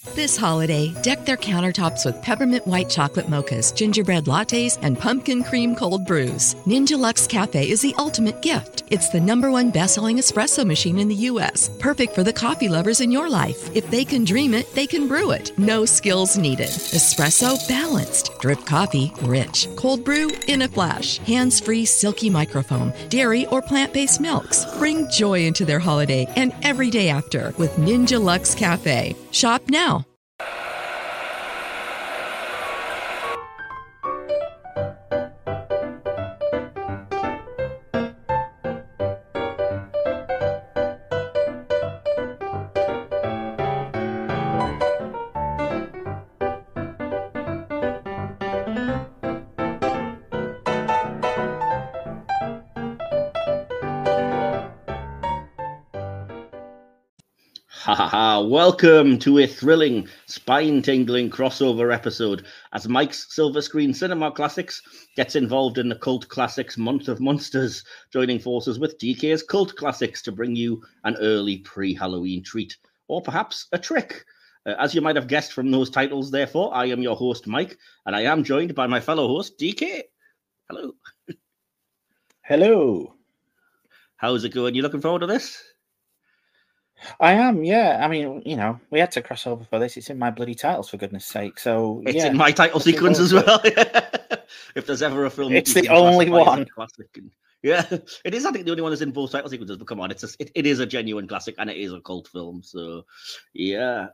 This holiday, deck their countertops with peppermint white chocolate mochas, gingerbread lattes, and pumpkin cream cold brews. Ninja Luxe Cafe is the ultimate gift. It's the #1 best-selling espresso machine in the U.S., perfect for the coffee lovers in your life. If they can dream it, they can brew it. No skills needed. Espresso balanced. Drip coffee rich. Cold brew in a flash. Hands-free silky microfoam. Dairy or plant-based milks. Bring joy into their holiday and every day after with Ninja Luxe Cafe. Shop now. Welcome to a thrilling, spine-tingling crossover episode as Mike's Silver Screen Cinema Classics gets involved in the Cult Classics Month of Monsters, joining forces with DK's Cult Classics to bring you an early pre-Halloween treat, or perhaps a trick. As you might have guessed from those titles, therefore, I am your host, Mike, and I am joined by my fellow host, DK. Hello. Hello. How's it going? You looking forward to this? I am, yeah. I mean, you know, we had to cross over for this. It's in my bloody titles, for goodness sake. So it's in my title sequence as well. If there's ever a film, it's the only one. Classic. Yeah, it is. I think the only one that's in both title sequences. But come on, it is a genuine classic, and it is a cult film. So, yeah.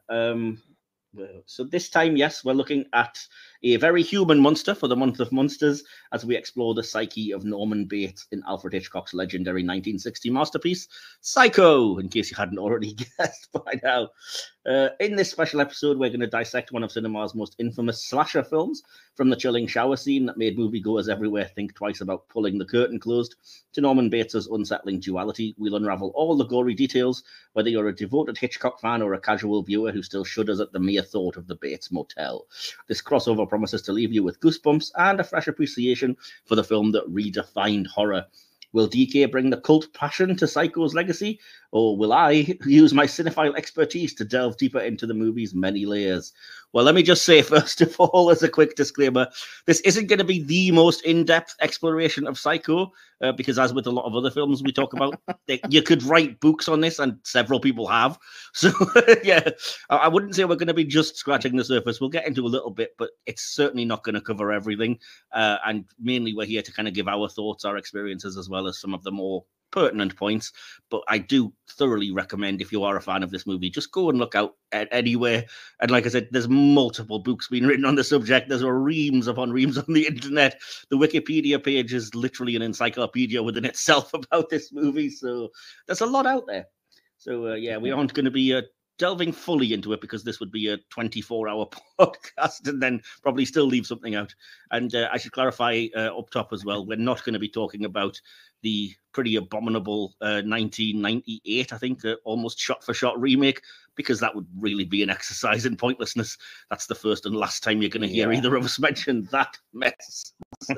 So this time, yes, we're looking at a very human monster for the Month of Monsters as we explore the psyche of Norman Bates in Alfred Hitchcock's legendary 1960 masterpiece, Psycho, in case you hadn't already guessed by now. In this special episode, we're going to dissect one of cinema's most infamous slasher films, from the chilling shower scene that made moviegoers everywhere think twice about pulling the curtain closed, to Norman Bates' unsettling duality. We'll unravel all the gory details, whether you're a devoted Hitchcock fan or a casual viewer who still shudders at the mere thought of the Bates Motel. This crossover promises to leave you with goosebumps and a fresh appreciation for the film that redefined horror. Will DK bring the cult passion to Psycho's legacy, or will I use my cinephile expertise to delve deeper into the movie's many layers? Well, let me just say, first of all, as a quick disclaimer, this isn't going to be the most in-depth exploration of Psycho, because as with a lot of other films we talk about, you could write books on this, and several people have. So, yeah, I wouldn't say we're going to be just scratching the surface. We'll get into a little bit, but it's certainly not going to cover everything. And mainly we're here to kind of give our thoughts, our experiences, as well as some of the more pertinent points. But I do thoroughly recommend, if you are a fan of this movie, just go and look out at anywhere. And like I said, there's multiple books being written on the subject. There's reams upon reams on the internet. The Wikipedia page is literally an encyclopedia within itself about this movie. So there's a lot out there. So yeah, we aren't going to be delving fully into it, because this would be a 24-hour podcast and then probably still leave something out. And I should clarify up top as well, we're not going to be talking about the pretty abominable 1998, I think, almost shot-for-shot remake, because that would really be an exercise in pointlessness. That's the first and last time you're going to hear either of us mention that mess. So,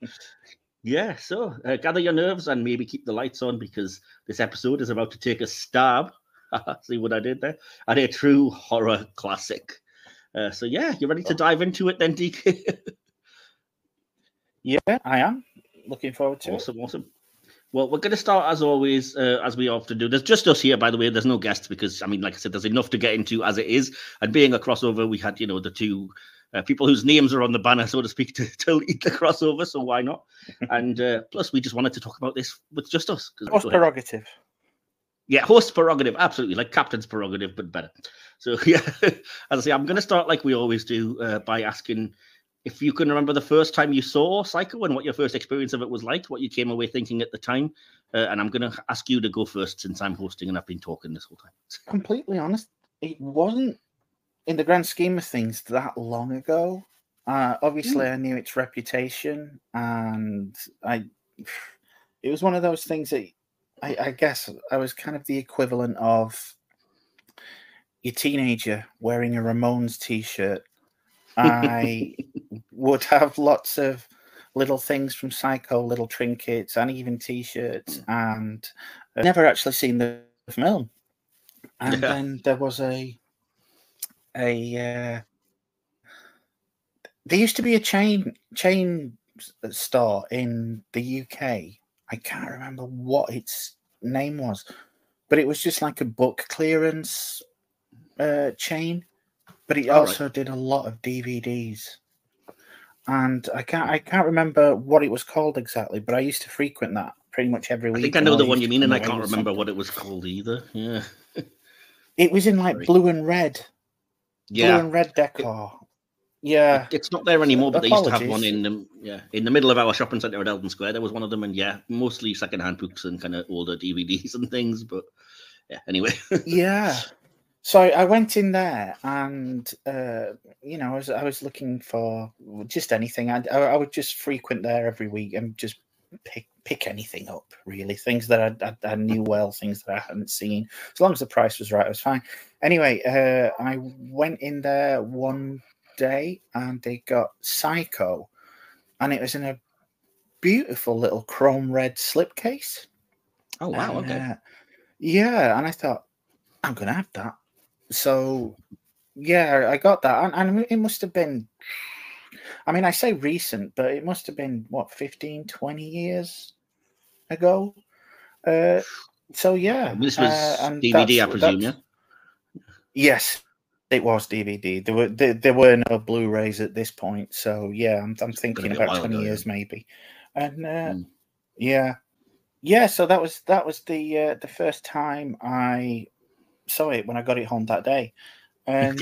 yeah, so gather your nerves and maybe keep the lights on, because this episode is about to take a stab, see what I did there, at a true horror classic. So yeah, you ready to dive into it then, DK? Yeah, I am. Looking forward to it. Awesome. Well, we're going to start, as always, as we often do. There's just us here, by the way. There's no guests because, I mean, like I said, there's enough to get into as it is. And being a crossover, we had, the two people whose names are on the banner, so to speak, to lead the crossover. So why not? And plus, we just wanted to talk about this with just us. Host prerogative. Yeah, host prerogative. Absolutely. Like captain's prerogative, but better. So, yeah, as I say, I'm going to start like we always do by asking if you can remember the first time you saw Psycho and what your first experience of it was like, what you came away thinking at the time. And I'm going to ask you to go first, since I'm hosting and I've been talking this whole time. Completely honest, it wasn't, in the grand scheme of things, that long ago. Obviously, I knew its reputation, and it was one of those things that I guess I was kind of the equivalent of your teenager wearing a Ramones t-shirt. I would have lots of little things from Psycho, little trinkets, and even t-shirts, and I've never actually seen the film. And then there was a there used to be a chain store in the UK. I can't remember what its name was, but it was just like a book clearance chain. But it also did a lot of DVDs, and I can't remember what it was called exactly. But I used to frequent that pretty much every week. I think I know the one you mean, and I can't remember what it was called either. Yeah, it was in like blue and red. Yeah, blue and red decor. It's not there anymore, but they used to have one in the middle of our shopping centre at Eldon Square. There was one of them, and mostly secondhand books and kind of older DVDs and things. But anyway. Yeah. So I went in there, and I was looking for just anything. I would just frequent there every week and just pick anything up. Really, things that I knew well, things that I hadn't seen. As long as the price was right, I was fine. Anyway, I went in there one day, and they got Psycho, and it was in a beautiful little chrome red slipcase. Oh wow! Okay. Yeah, and I thought I'm gonna have that. So, I got that, and it must have been, I mean, I say recent, but it must have been, 15, 20 years ago? So, yeah. This was DVD, I presume, yeah? Yes, it was DVD. There were no Blu-rays at this point, so, yeah, I'm thinking about 20 years, maybe. And, so that was the first time I saw it, when I got it home that day, and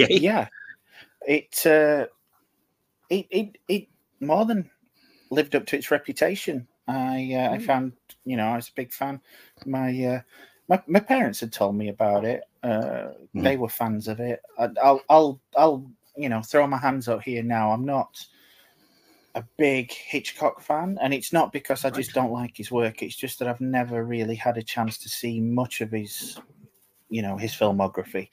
it more than lived up to its reputation. I found, I was a big fan. My parents had told me about it. They were fans of it. I'll throw my hands up here now. I'm not a big Hitchcock fan, and it's not because I just don't like his work. It's just that I've never really had a chance to see much of his his filmography.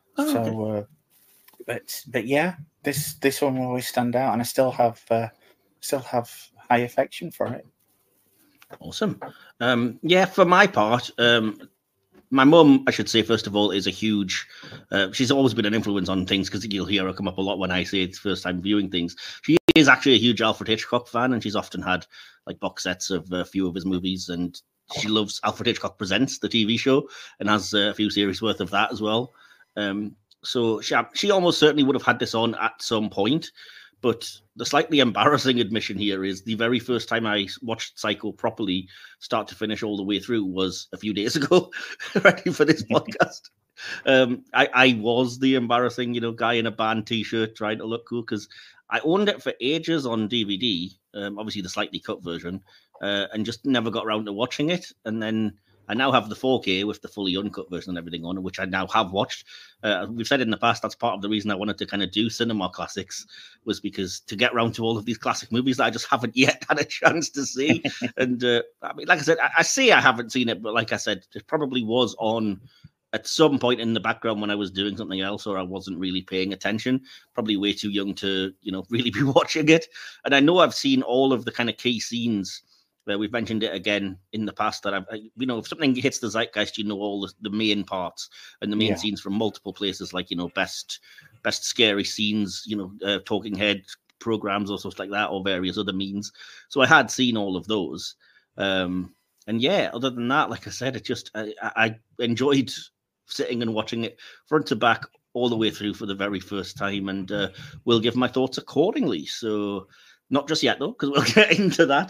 But yeah, this one will always stand out, and I still have high affection for it. Awesome. For my part, my mum, I should say, first of all, is a huge. She's always been an influence on things, because you'll hear her come up a lot when I say it's first time viewing things. She is actually a huge Alfred Hitchcock fan, and she's often had like box sets of a few of his movies, and she loves Alfred Hitchcock Presents, the TV show, and has a few series worth of that as well. So she almost certainly would have had this on at some point. But the slightly embarrassing admission here is the very first time I watched Psycho properly, start to finish all the way through, was a few days ago, ready for this podcast. I was the embarrassing, guy in a band T-shirt trying to look cool, because I owned it for ages on DVD, obviously the slightly cut version, and just never got around to watching it. And then I now have the 4K with the fully uncut version and everything on it, which I now have watched. We've said in the past, that's part of the reason I wanted to kind of do cinema classics, was because to get around to all of these classic movies that I just haven't yet had a chance to see. And I mean, like I said, I say I haven't seen it, but like I said, it probably was on at some point in the background when I was doing something else, or I wasn't really paying attention, probably way too young to, really be watching it. And I know I've seen all of the kind of key scenes. We've mentioned it again in the past that if something hits the zeitgeist, all the main parts and the main scenes from multiple places, like, best scary scenes, talking head programs or stuff like that, or various other means. So I had seen all of those. And other than that, like I said, it just, I enjoyed sitting and watching it front to back all the way through for the very first time, and will give my thoughts accordingly. So, not just yet, though, because we'll get into that.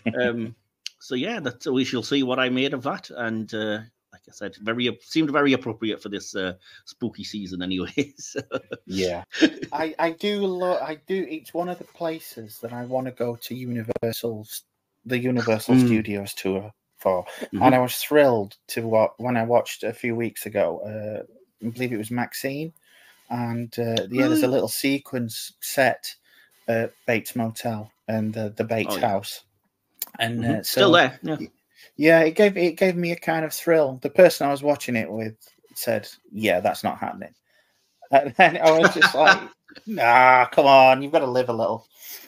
So we shall see what I made of that. And like I said, seemed very appropriate for this spooky season, anyways. Yeah, I do. It's one of the places that I want to go to the Universal Studios tour for, and I was thrilled to when I watched a few weeks ago. I believe it was Maxine, and there's a little sequence set. Bates Motel and the Bates house, and still there. It gave me a kind of thrill. The person I was watching it with said, "Yeah, that's not happening," and I was just like, "Nah, come on, you've got to live a little."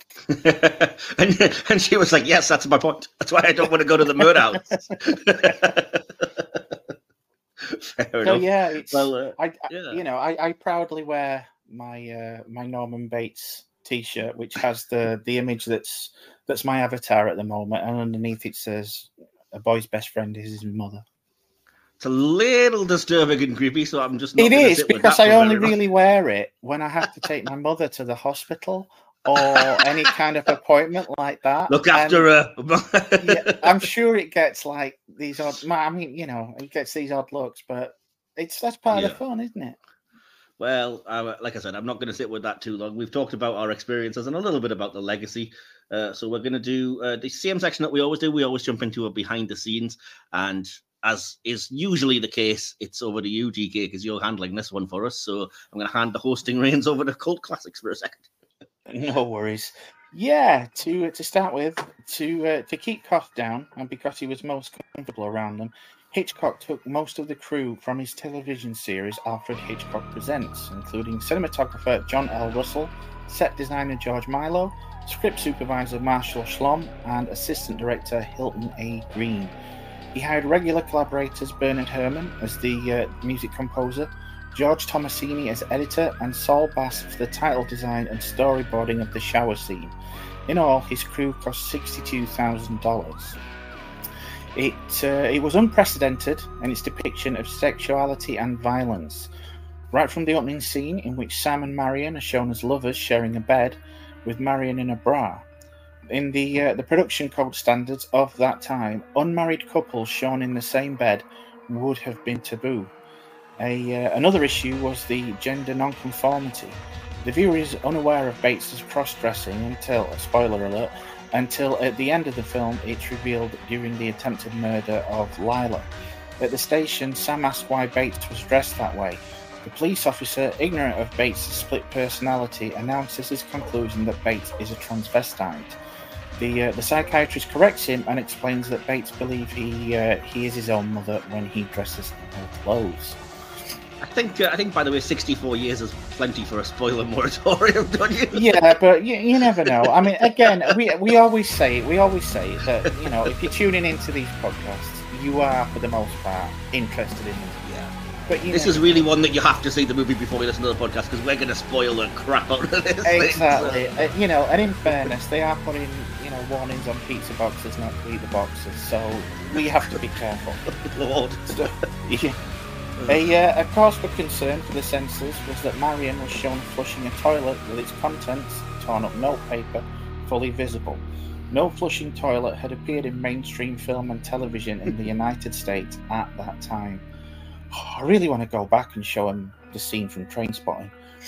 and she was like, "Yes, that's my point. That's why I don't want to go to the murder house." So yeah, it's I proudly wear my Norman Bates T-shirt, which has the image that's my avatar at the moment, and underneath it says, "A boy's best friend is his mother." It's a little disturbing and creepy, so I'm just not. It is, because I only really wear it when I have to take my mother to the hospital or any kind of appointment like that. Look after her. Yeah, I'm sure it gets like these odd. I mean, it gets these odd looks, but that's part of the fun, isn't it? Well, like I said, I'm not going to sit with that too long. We've talked about our experiences and a little bit about the legacy. So we're going to do the same section that we always do. We always jump into a behind the scenes, and as is usually the case, it's over to you, GK, because you're handling this one for us. So I'm going to hand the hosting reins over to Cult Classics for a second. No worries. Yeah, to start with, to keep costs down, and because he was most comfortable around them, Hitchcock took most of the crew from his television series Alfred Hitchcock Presents, including cinematographer John L. Russell, set designer George Milo, script supervisor Marshall Schlom, and assistant director Hilton A. Green. He hired regular collaborators Bernard Herrmann as the music composer, George Tomasini as editor, and Saul Bass for the title design and storyboarding of the shower scene. In all, his crew cost $62,000. It was unprecedented in its depiction of sexuality and violence. Right from the opening scene, in which Sam and Marion are shown as lovers sharing a bed, with Marion in a bra. In the production code standards of that time, unmarried couples shown in the same bed would have been taboo. Another issue was the gender nonconformity. The viewer is unaware of Bates's cross-dressing until, spoiler alert, until at the end of the film it's revealed during the attempted murder of Lila. At the station, Sam asks why Bates was dressed that way. The police officer, ignorant of Bates' split personality, announces his conclusion that Bates is a transvestite. The psychiatrist corrects him and explains that Bates believes he is his own mother when he dresses in her clothes. I think, by the way, 64 years is plenty for a spoiler moratorium, don't you? Yeah, but you never know. I mean, again, we always say that, if you're tuning into these podcasts, you are, for the most part, interested in them. Yeah. But this is really one that you have to see the movie before we listen to the podcast, because we're going to spoil the crap out of this. Exactly. Thing, so. And in fairness, they are putting, warnings on pizza boxes not to eat the boxes, so we have to be careful. Lord. So, yeah. A cause for concern for the censors was that Marion was shown flushing a toilet with its contents, torn up notepaper, fully visible. No flushing toilet had appeared in mainstream film and television in the United States at that time. Oh, I really want to go back and show him the scene from Trainspotting.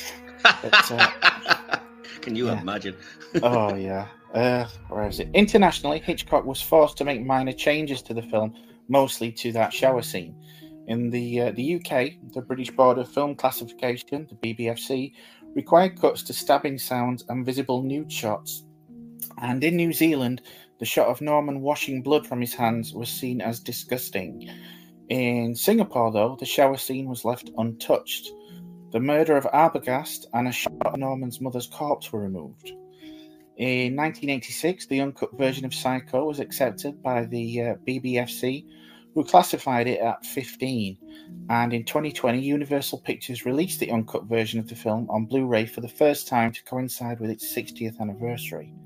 But, can you imagine? Oh, yeah. Where is it? Internationally, Hitchcock was forced to make minor changes to the film, mostly to that shower scene. In the UK, the British Board of Film Classification, the BBFC, required cuts to stabbing sounds and visible nude shots. And in New Zealand, the shot of Norman washing blood from his hands was seen as disgusting. In Singapore, though, the shower scene was left untouched. The murder of Arbogast and a shot of Norman's mother's corpse were removed. In 1986, the uncut version of Psycho was accepted by the BBFC, who classified it at 15. And in 2020, Universal Pictures released the uncut version of the film on Blu-ray for the first time to coincide with its 60th anniversary.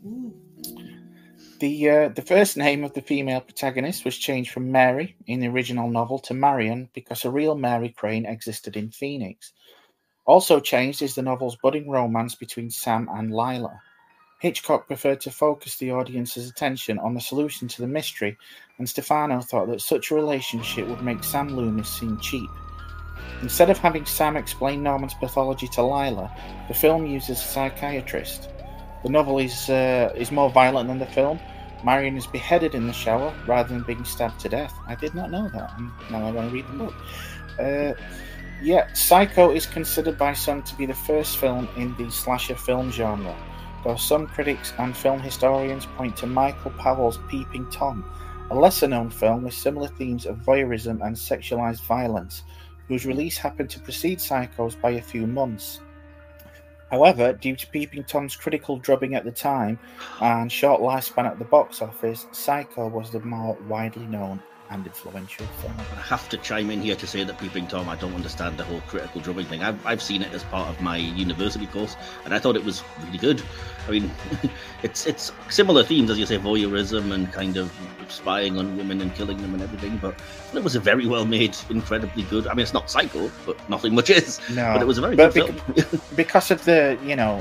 The first name of the female protagonist was changed from Mary in the original novel to Marion because a real Mary Crane existed in Phoenix. Also changed is the novel's budding romance between Sam and Lila. Hitchcock preferred to focus the audience's attention on the solution to the mystery, and Stefano thought that such a relationship would make Sam Loomis seem cheap. Instead of having Sam explain Norman's pathology to Lila, the film uses a psychiatrist. The novel is more violent than the film. Marion is beheaded in the shower rather than being stabbed to death. I did not know that, and now I want to read the book. Psycho is considered by some to be the first film in the slasher film genre, though some critics and film historians point to Michael Powell's Peeping Tom, a lesser-known film with similar themes of voyeurism and sexualized violence, whose release happened to precede Psycho's by a few months. However, due to Peeping Tom's critical drubbing at the time and short lifespan at the box office, Psycho was the more widely known and influential. So. I have to chime in here to say that Peeping Tom, I don't understand the whole critical drumming thing. I've seen it as part of my university course, and I thought it was really good. I mean, it's similar themes, as you say, voyeurism and kind of spying on women and killing them and everything, but it was a very well made, incredibly good. I mean, it's not Psycho, but nothing much is. No, but it was a very good film. Because of the,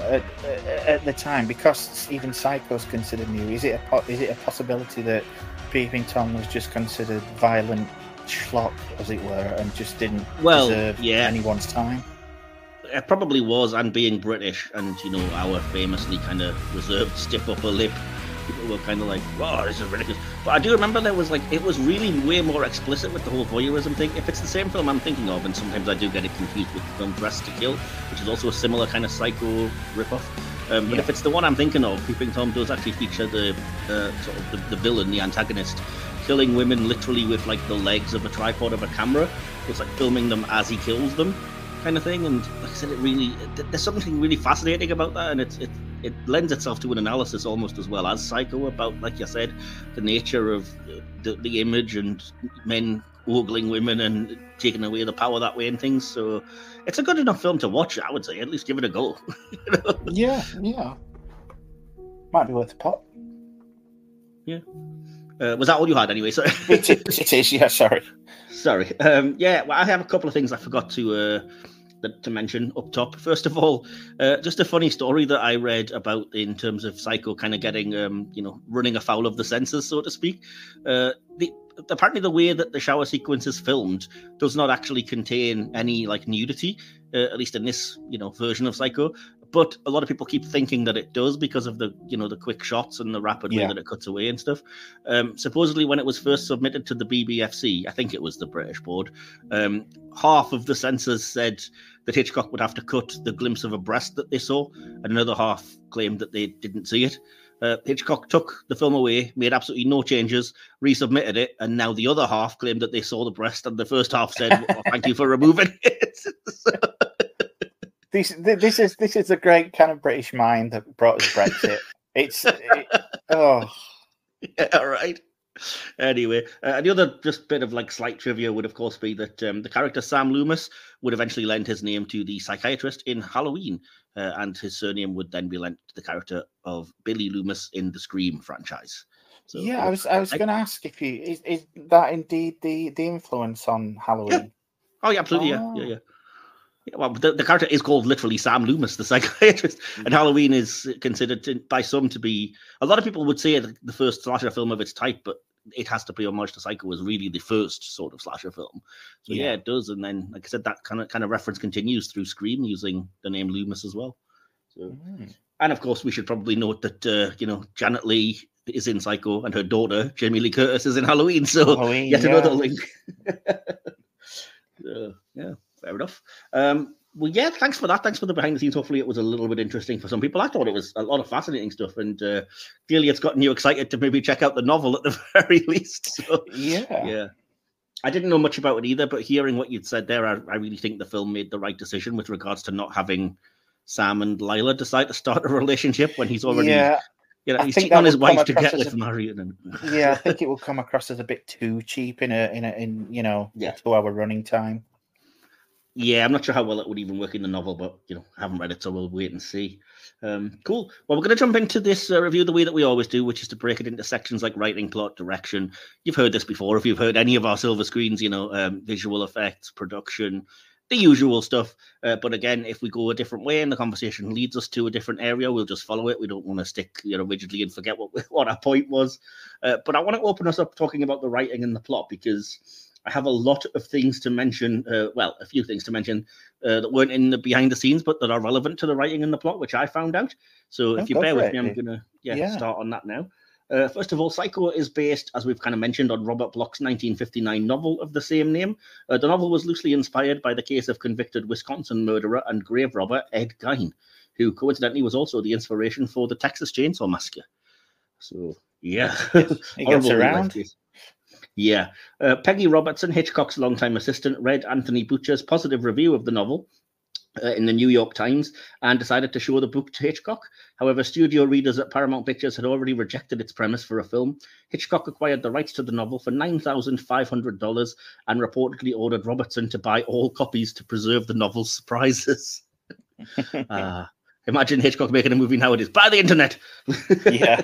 at the time, because even Psycho's considered new, is it a possibility that Peeping Tom was just considered violent schlock, as it were, and just didn't deserve anyone's time? It probably was, and being British and, our famously kind of reserved stiff upper lip, people were kind of like, wow, this is ridiculous. But I do remember it was really way more explicit with the whole voyeurism thing. If it's the same film I'm thinking of, and sometimes I do get it confused with the film Dressed to Kill, which is also a similar kind of Psycho ripoff. But if it's the one I'm thinking of, Peeping Tom does actually feature the sort of the villain, the antagonist, killing women literally with like the legs of a tripod of a camera. It's like filming them as he kills them, kind of thing. And like I said, there's something really fascinating about that, and it lends itself to an analysis almost as well as Psycho about, like you said, the nature of the image and men ogling women and taking away the power that way and things. So it's a good enough film to watch, I would say. At least give it a go. Yeah. Might be worth a pop. Yeah. Was that all you had anyway? Sorry. It is, yeah, sorry. Sorry. Well, I have a couple of things I forgot to mention up top. First of all, just a funny story that I read about in terms of Psycho kind of getting, running afoul of the censors, so to speak. Apparently the way that the shower sequence is filmed does not actually contain any like nudity, at least in this, version of Psycho. But a lot of people keep thinking that it does because of the, the quick shots and the rapid way that it cuts away and stuff. Supposedly, when it was first submitted to the BBFC, I think it was the British board, half of the censors said that Hitchcock would have to cut the glimpse of a breast that they saw, and another half claimed that they didn't see it. Hitchcock took the film away, made absolutely no changes, resubmitted it, and now the other half claimed that they saw the breast, and the first half said, well, "Thank you for removing it." This is a great kind of British mind that brought us Brexit. Yeah, right. Anyway, the other just bit of like slight trivia would of course be that the character Sam Loomis would eventually lend his name to the psychiatrist in Halloween, and his surname would then be lent to the character of Billy Loomis in the Scream franchise. So, yeah, I was going to ask if is that indeed the influence on Halloween? Yeah. Oh yeah, absolutely. Yeah. Well, the character is called literally Sam Loomis, the psychiatrist, and Halloween is considered by some to be. A lot of people would say the first slasher film of its type, but it has to pay homage to Psycho as really the first sort of slasher film. So yeah, it does. And then, like I said, that kind of reference continues through Scream using the name Loomis as well. So, and of course, we should probably note that Janet Leigh is in Psycho, and her daughter Jamie Lee Curtis is in Halloween. So yet another link. Yeah. Fair enough. Well, yeah, thanks for that. Thanks for the behind the scenes. Hopefully it was a little bit interesting for some people. I thought it was a lot of fascinating stuff, and clearly it's gotten you excited to maybe check out the novel at the very least. So, yeah. I didn't know much about it either, but hearing what you'd said there, I really think the film made the right decision with regards to not having Sam and Lila decide to start a relationship when he's already... he's cheating on his wife to get with Marion. I think it will come across as a bit too cheap in a 2-hour running time. Yeah, I'm not sure how well it would even work in the novel, but I haven't read it, so we'll wait and see. Cool. Well, we're going to jump into this review the way that we always do, which is to break it into sections like writing, plot, direction. You've heard this before if you've heard any of our silver screens, visual effects, production, the usual stuff. But again, if we go a different way and the conversation leads us to a different area, we'll just follow it. We don't want to stick rigidly and forget what our point was. But I want to open us up talking about the writing and the plot, because I have a lot of things to mention, a few things to mention that weren't in the behind the scenes, but that are relevant to the writing and the plot, which I found out. So if you bear with me, I'm going to start on that now. First of all, Psycho is based, as we've kind of mentioned, on Robert Bloch's 1959 novel of the same name. The novel was loosely inspired by the case of convicted Wisconsin murderer and grave robber Ed Gein, who coincidentally was also the inspiration for the Texas Chainsaw Massacre. So, yeah. He gets around. Peggy Robertson, Hitchcock's longtime assistant, read Anthony Butcher's positive review of the novel in the New York Times and decided to show the book to Hitchcock. However, studio readers at Paramount Pictures had already rejected its premise for a film. Hitchcock acquired the rights to the novel for $9,500 and reportedly ordered Robertson to buy all copies to preserve the novel's surprises. Imagine Hitchcock making a movie nowadays. Buy the internet! Yeah.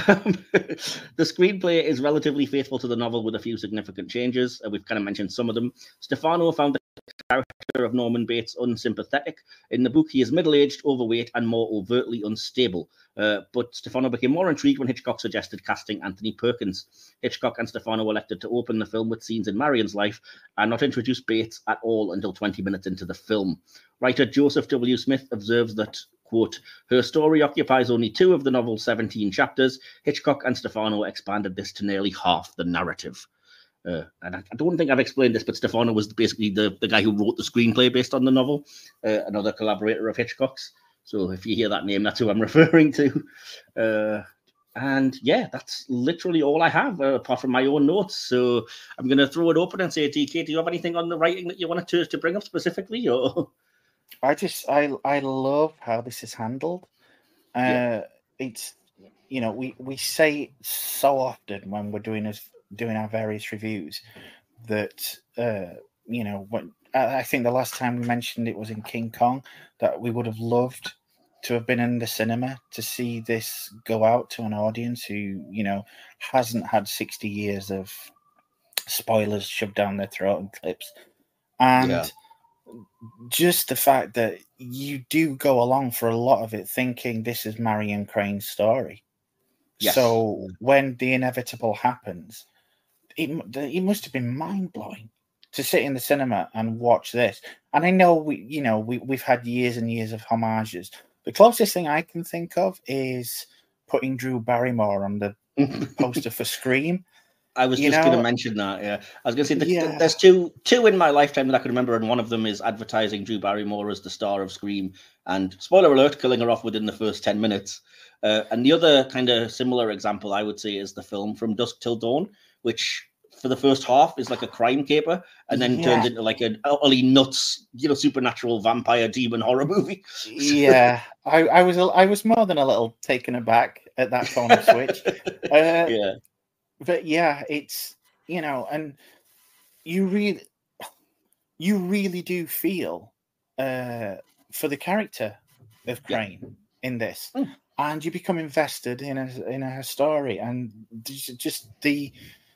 The screenplay is relatively faithful to the novel with a few significant changes. We've kind of mentioned some of them. Stefano found the character of Norman Bates unsympathetic. In the book, he is middle-aged, overweight, and more overtly unstable. But Stefano became more intrigued when Hitchcock suggested casting Anthony Perkins. Hitchcock and Stefano elected to open the film with scenes in Marion's life and not introduce Bates at all until 20 minutes into the film. Writer Joseph W. Smith observes that, quote, her story occupies only 2 of the novel's 17 chapters. Hitchcock and Stefano expanded this to nearly half the narrative. And I don't think I've explained this, but Stefano was basically the guy who wrote the screenplay based on the novel, another collaborator of Hitchcock's. So if you hear that name, that's who I'm referring to. And yeah, that's literally all I have, apart from my own notes. So I'm going to throw it open and say, DK, do you have anything on the writing that you wanted to bring up specifically? Or I love how this is handled. It's, you know, we say it so often when we're doing our various reviews that you know, when I think the last time we mentioned it was in King Kong, that we would have loved to have been in the cinema to see this go out to an audience who, you know, hasn't had 60 years of spoilers shoved down their throat and clips. And just the fact that you do go along for a lot of it thinking this is Marion Crane's story. Yes. So when the inevitable happens, it must have been mind-blowing to sit in the cinema and watch this. And I know we've had years and years of homages. The closest thing I can think of is putting Drew Barrymore on the poster for Scream. I was just going to mention that. Yeah, I was going to say there's two in my lifetime that I can remember, and one of them is advertising Drew Barrymore as the star of Scream, and spoiler alert, killing her off within the first 10 minutes. And the other kind of similar example I would say is the film From Dusk Till Dawn, which for the first half is like a crime caper, and then turns into like an utterly nuts, supernatural vampire demon horror movie. Yeah, I was more than a little taken aback at that tone of switch. But yeah, it's, and you really do feel for the character of Crane in this, and you become invested in her story, and just the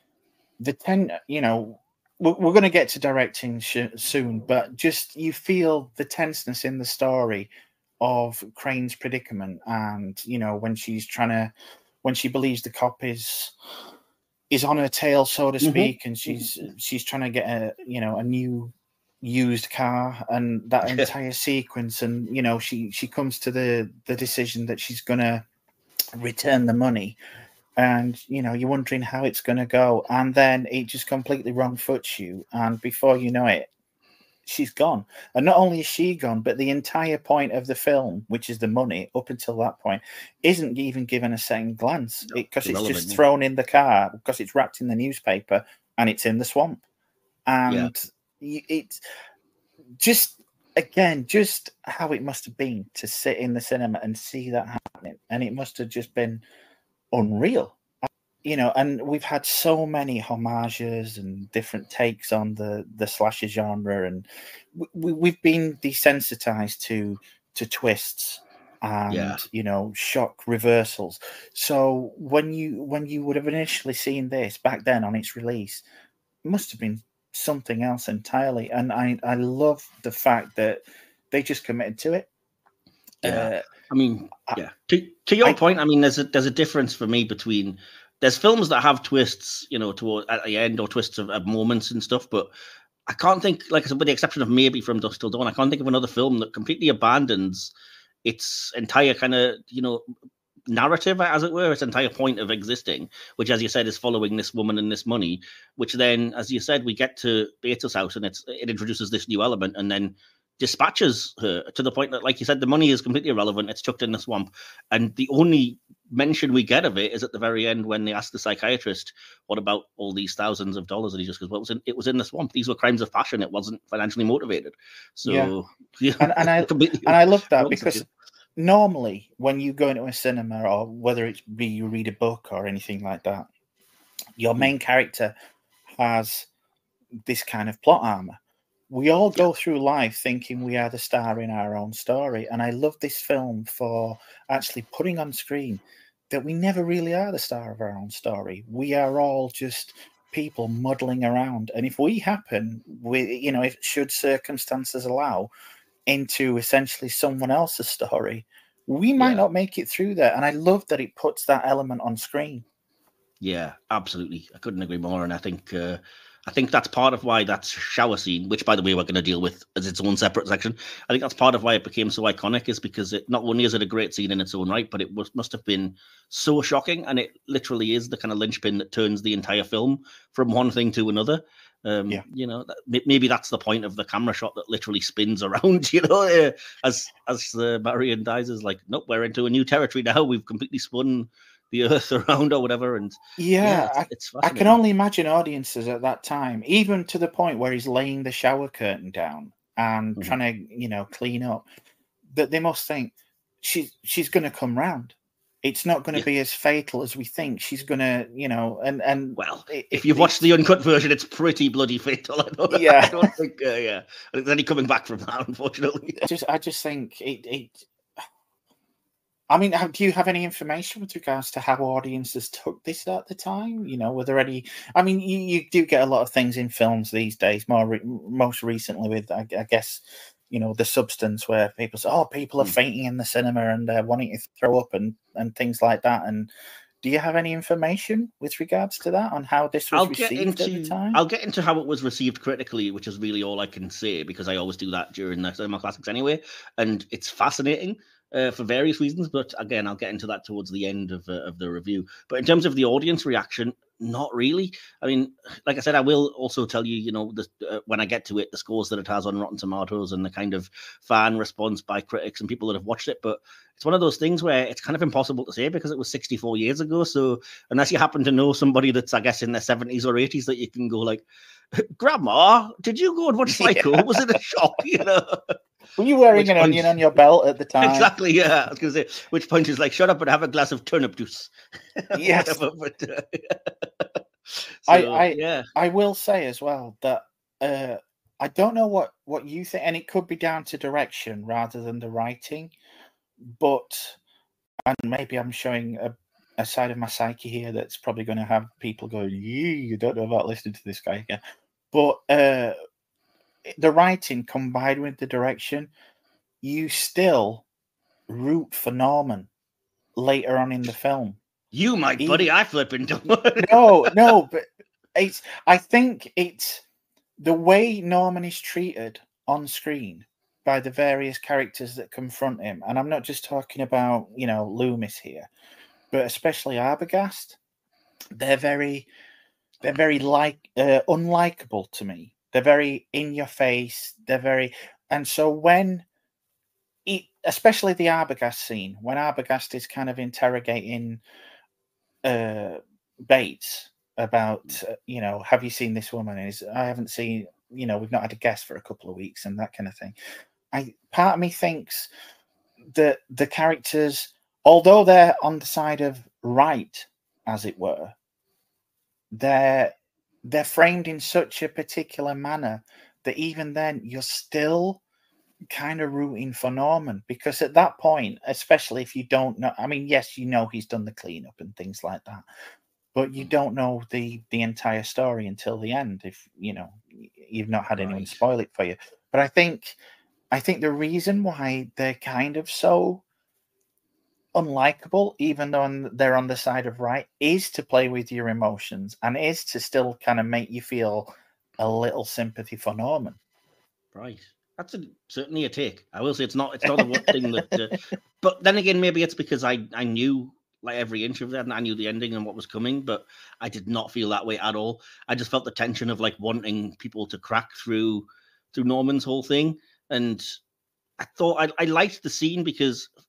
we're going to get to directing soon, but just you feel the tenseness in the story of Crane's predicament, and when she believes the cop is on her tail, so to speak, and she's trying to get a new used car, and that entire sequence, and she comes to the decision that she's gonna return the money, and you're wondering how it's gonna go, and then it just completely wrong foots you, and before you know it, she's gone. And not only is she gone, but the entire point of the film, which is the money, up until that point, isn't even given a second glance, because it's just thrown in the car, because it's wrapped in the newspaper, and it's in the swamp. And it's just, again, just how it must have been to sit in the cinema and see that happening. And it must have just been unreal. And we've had so many homages and different takes on the slasher genre, and we've been desensitized to twists and shock reversals. So when you would have initially seen this back then on its release, it must have been something else entirely. And I love the fact that they just committed to it. To your point, I mean, there's a difference for me between. There's films that have twists, toward at the end, or twists of moments and stuff, but I can't think, like I said, with the exception of maybe From Dusk Till Dawn, I can't think of another film that completely abandons its entire kind of, narrative, as it were, its entire point of existing, which, as you said, is following this woman and this money, which then, as you said, we get to Bates' house, and it introduces this new element, and then dispatches her to the point that, like you said, the money is completely irrelevant. It's chucked in the swamp, and the only mention we get of it is at the very end when they ask the psychiatrist, "What about all these thousands of dollars?" And he just goes, "Well, it was in the swamp. These were crimes of passion. It wasn't financially motivated." So, yeah. And I love that because normally when you go into a cinema, or whether it's you read a book or anything like that, your main character has this kind of plot armor. We all go through life thinking we are the star in our own story. And I love this film for actually putting on screen that we never really are the star of our own story. We are all just people muddling around. And if we happen, if should circumstances allow, into essentially someone else's story, we might not make it through there. And I love that it puts that element on screen. Yeah, absolutely. I couldn't agree more. And I think that's part of why that shower scene, which, by the way, we're going to deal with as its own separate section. I think that's part of why it became so iconic, is because it not only is it a great scene in its own right, but it must have been so shocking. And it literally is the kind of linchpin that turns the entire film from one thing to another. Maybe that's the point of the camera shot that literally spins around, as Marion dies, is like, nope, we're into a new territory now. We've completely spun the earth around or whatever. And it's I can only imagine audiences at that time, even to the point where he's laying the shower curtain down and trying to, clean up, that they must think she's going to come round. It's not going to be as fatal as we think. She's going to, and well, if you've watched the uncut version, it's pretty bloody fatal. I don't think, there's any coming back from that, unfortunately. I just think it. I mean, do you have any information with regards to how audiences took this at the time? Were there any? I mean, you do get a lot of things in films these days. Most recently, with I guess, the Substance, where people say, "Oh, people are fainting in the cinema and wanting to throw up and things like that." And do you have any information with regards to that on how this was received at the time? I'll get into how it was received critically, which is really all I can say, because I always do that during the Cinema Classics anyway, and it's fascinating. For various reasons, but again, I'll get into that towards the end of the review. But in terms of the audience reaction, not really. I mean, like I said, I will also tell you, when I get to it, the scores that it has on Rotten Tomatoes and the kind of fan response by critics and people that have watched it. But it's one of those things where it's kind of impossible to say because it was 64 years ago. So unless you happen to know somebody that's, I guess, in their 70s or 80s, that you can go like, "Grandma, did you go and watch Psycho? Was it a shock?" Were you wearing an onion on your belt at the time? Exactly, yeah. I was going to say, which point is like, "Shut up and have a glass of turnip juice." Yes. I will say as well that I don't know what you think, and it could be down to direction rather than the writing, and maybe I'm showing a side of my psyche here that's probably going to have people go, you don't know about listening to this guy again. But the writing combined with the direction, you still root for Norman later on in the film. You might, buddy. I flipping don't. No, but I think it's the way Norman is treated on screen by the various characters that confront him, and I'm not just talking about Loomis here, but especially Arbogast. They're very unlikable to me. They're very in your face. And so when especially the Arbogast scene, when Arbogast is kind of interrogating Bates about, have you seen this woman? I haven't seen, we've not had a guest for a couple of weeks and that kind of thing. Part of me thinks that the characters, although they're on the side of right, as it were, they're framed in such a particular manner that even then you're still kind of rooting for Norman, because at that point, especially if you don't know, I mean, yes, he's done the cleanup and things like that, but you don't know the entire story until the end if you've not had anyone spoil it for you. But I think the reason why they're kind of so unlikable, even though they're on the side of right, is to play with your emotions and is to still kind of make you feel a little sympathy for Norman. Right. That's certainly a take. I will say it's not the one thing that. But then again, maybe it's because I knew like every inch of that, and I knew the ending and what was coming, but I did not feel that way at all. I just felt the tension of like wanting people to crack through Norman's whole thing, and I thought I liked the scene because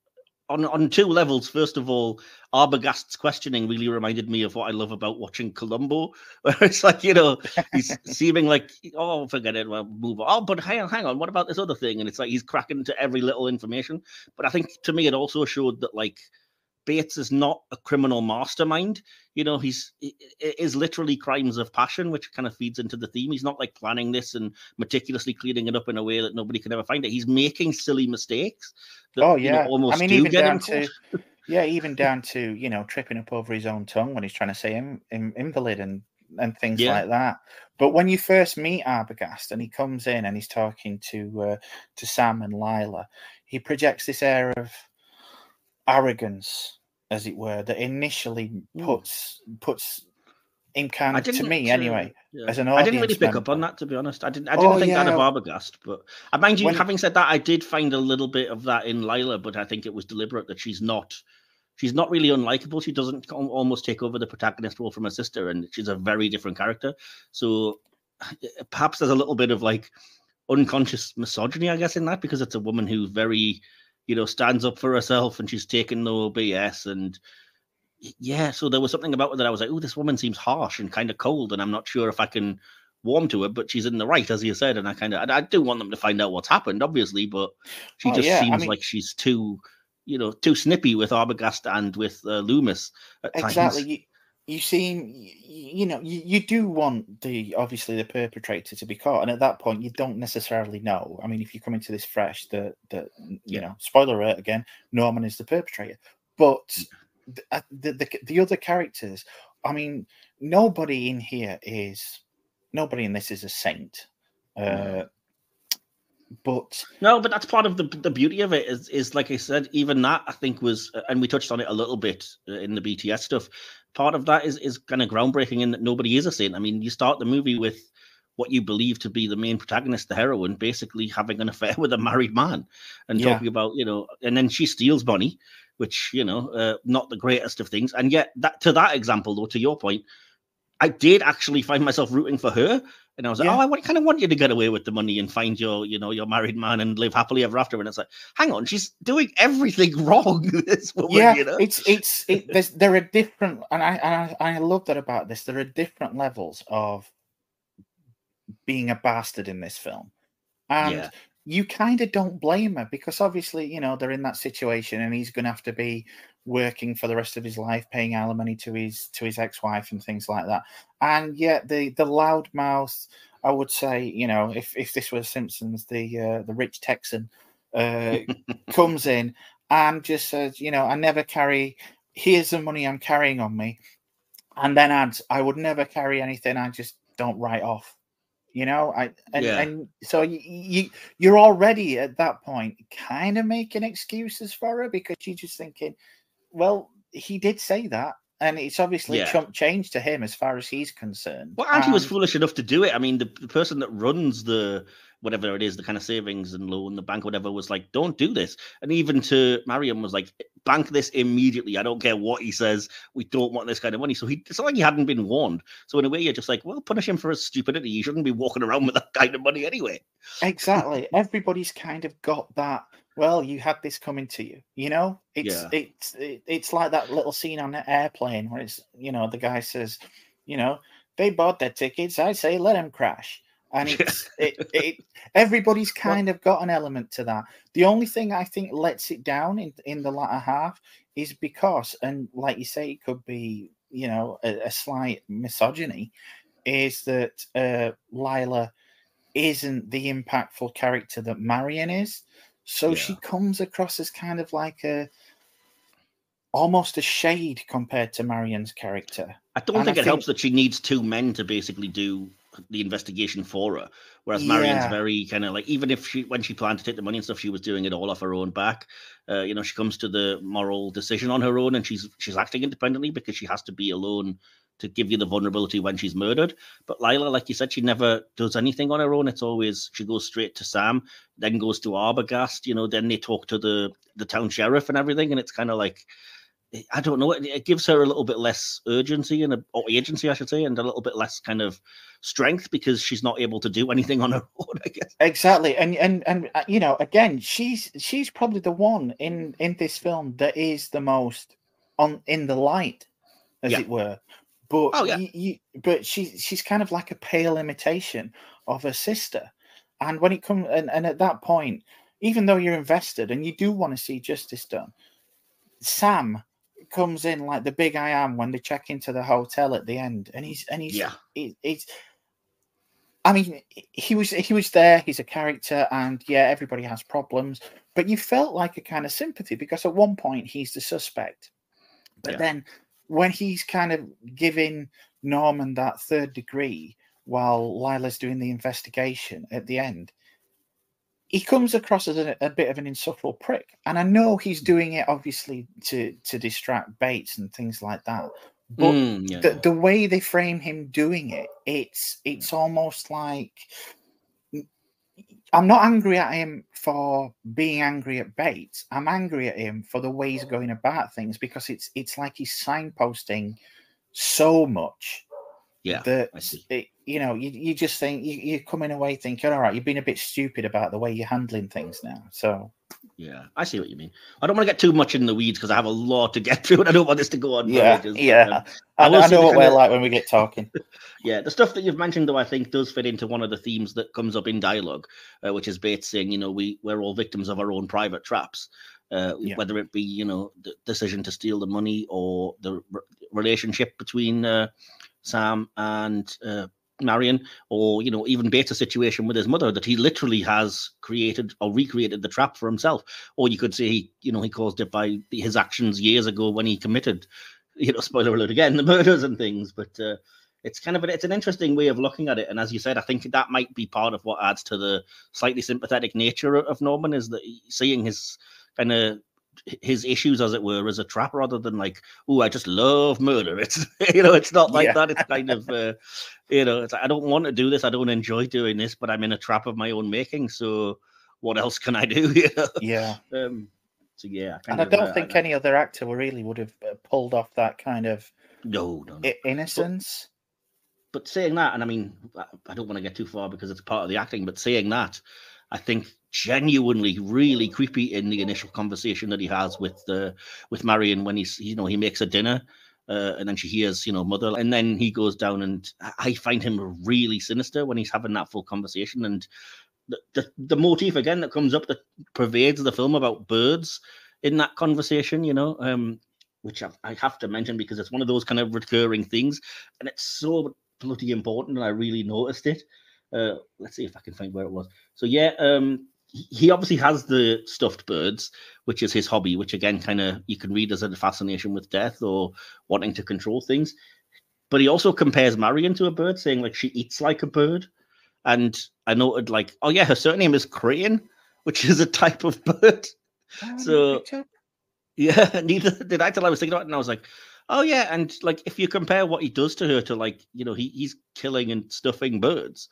on two levels. First of all, Arbogast's questioning really reminded me of what I love about watching Columbo, where it's like, he's seeming like, oh, forget it, well, move on. Oh, but hang on, what about this other thing? And it's like he's cracking into every little information. But I think to me, it also showed that, like, Bates is not a criminal mastermind. It is literally crimes of passion, which kind of feeds into the theme. He's not like planning this and meticulously cleaning it up in a way that nobody can ever find it. He's making silly mistakes that almost do get him caught. Even down to tripping up over his own tongue when he's trying to say invalid and things like that. But when you first meet Arbogast and he comes in and he's talking to Sam and Lila, he projects this air of arrogance, as it were, that initially puts him kind of, to me anyway, as an audience I didn't really pick up on that, to be honest. I didn't think that of Arbogast, but mind you, having said that, I did find a little bit of that in Lila, but I think it was deliberate that she's not really unlikable. She doesn't almost take over the protagonist role from her sister, and she's a very different character. So perhaps there's a little bit of like unconscious misogyny, I guess, in that, because it's a woman who very stands up for herself and she's taken no BS. And so there was something about her that I was like, oh, this woman seems harsh and kind of cold, and I'm not sure if I can warm to her, but she's in the right, as you said. And I do want them to find out what's happened, obviously, but she seems like she's too snippy with Arbogast and with Loomis at times. Exactly. You seem, you do want obviously the perpetrator to be caught, and at that point you don't necessarily know. I mean, if you come into this fresh, spoiler alert again, Norman is the perpetrator, but the other characters, I mean, nobody in this is a saint. But that's part of the beauty of it is like I said, even that I think was, and we touched on it a little bit in the BTS stuff. Part of that is kind of groundbreaking in that nobody is a saint. I mean, you start the movie with what you believe to be the main protagonist, the heroine, basically having an affair with a married man and talking about, and then she steals Bonnie, which, not the greatest of things. And yet that example, though, to your point, I did actually find myself rooting for her. And I was like, I kind of want you to get away with the money and find your married man and live happily ever after. And it's like, hang on, she's doing everything wrong. This woman, there are different, and I love that about this. There are different levels of being a bastard in this film, and you kind of don't blame her, because obviously, they're in that situation, and he's going to have to be working for the rest of his life, paying alimony to his ex-wife and things like that. And yet the loudmouth, I would say, if this was Simpsons, the rich Texan comes in and just says, I never carry, here's the money I'm carrying on me, and then adds, I would never carry anything I just don't write off. And so you're already at that point kind of making excuses for her, because you're just thinking, well, he did say that, and it's obviously chump change to him as far as he's concerned. Well, and he was foolish enough to do it. I mean, the person that runs the whatever it is, the kind of savings and loan, the bank, whatever, was like, don't do this. And even to Mariam was like, bank this immediately. I don't care what he says. We don't want this kind of money. So it's not like he hadn't been warned. So in a way, you're just like, well, punish him for his stupidity. He shouldn't be walking around with that kind of money anyway. Exactly. Everybody's kind of got that. Well, you had this coming to you. It's like that little scene on the airplane where it's, the guy says, they bought their tickets. I say, let them crash. And everybody's kind of got an element to that. The only thing I think lets it down in the latter half is because, and like you say, it could be, a slight misogyny, is that Lila isn't the impactful character that Marion is. So she comes across as kind of like almost a shade compared to Marion's character. I don't think it helps that she needs two men to basically do the investigation for her, whereas Marion's very kind of like, even if when she planned to take the money and stuff, she was doing it all off her own back. She comes to the moral decision on her own, and she's acting independently because she has to be alone to give you the vulnerability when she's murdered. But Lila, like you said, she never does anything on her own. It's always, she goes straight to Sam, then goes to Arbogast, then they talk to the town sheriff and everything. And it's kind of like, I don't know, it gives her a little bit less urgency or agency, I should say, and a little bit less kind of strength because she's not able to do anything on her own, I guess. Exactly, and again, she's probably the one in this film that is the most in the light, as it were. But but she's kind of like a pale imitation of her sister, and when it comes and at that point, even though you're invested and you do want to see justice done, Sam comes in like the big I am when they check into the hotel at the end, and he's I mean, he was there. He's a character, and everybody has problems. But you felt like a kind of sympathy because at one point he's the suspect, but then when he's kind of giving Norman that third degree while Lila's doing the investigation at the end, he comes across as a bit of an insufferable prick. And I know he's doing it obviously to distract Bates and things like that. But the way they frame him doing it, it's almost like I'm not angry at him for being angry at Bates. I'm angry at him for the way he's going about things because it's like he's signposting so much. Yeah, that I see. You just think you're coming away thinking, all right, you've been a bit stupid about the way you're handling things now. So yeah, I see what you mean. I don't want to get too much in the weeds because I have a lot to get through, and I don't want this to go on. I know what we're like when we get talking. Yeah, the stuff that you've mentioned, though, I think does fit into one of the themes that comes up in dialogue, which is Bates saying, we're all victims of our own private traps. Whether it be, the decision to steal the money or the relationship between Sam and Marion, or even Bates' situation with his mother, that he literally has created or recreated the trap for himself. Or you could say he caused it by his actions years ago when he committed, spoiler alert again, the murders and things. But it's kind of it's an interesting way of looking at it. And as you said, I think that might be part of what adds to the slightly sympathetic nature of Norman, is that seeing his kind of his issues, as it were, as a trap rather than like, oh, I just love murder. It's it's not like that. It's kind of it's like, I don't want to do this, I don't enjoy doing this, but I'm in a trap of my own making, so what else can I do? So and I don't think any other actor really would have pulled off that kind of no innocence. But saying that, and I mean, I don't want to get too far because it's part of the acting, but saying that, I think genuinely really creepy in the initial conversation that he has with Marion when he makes a dinner and then she hears mother, and then he goes down, and I find him really sinister when he's having that full conversation. And the motif again that comes up that pervades the film about birds in that conversation, which I have to mention because it's one of those kind of recurring things, and it's so bloody important, and I really noticed it. Let's see if I can find where it was. So he obviously has the stuffed birds, which is his hobby, which again kind of you can read as a fascination with death or wanting to control things. But he also compares Marion to a bird, saying like she eats like a bird. And I noted like, oh yeah, her surname is Crane, which is a type of bird. So yeah, neither did I till I was thinking about it, and I was like, oh yeah, and like if you compare what he does to her to like, he's killing and stuffing birds.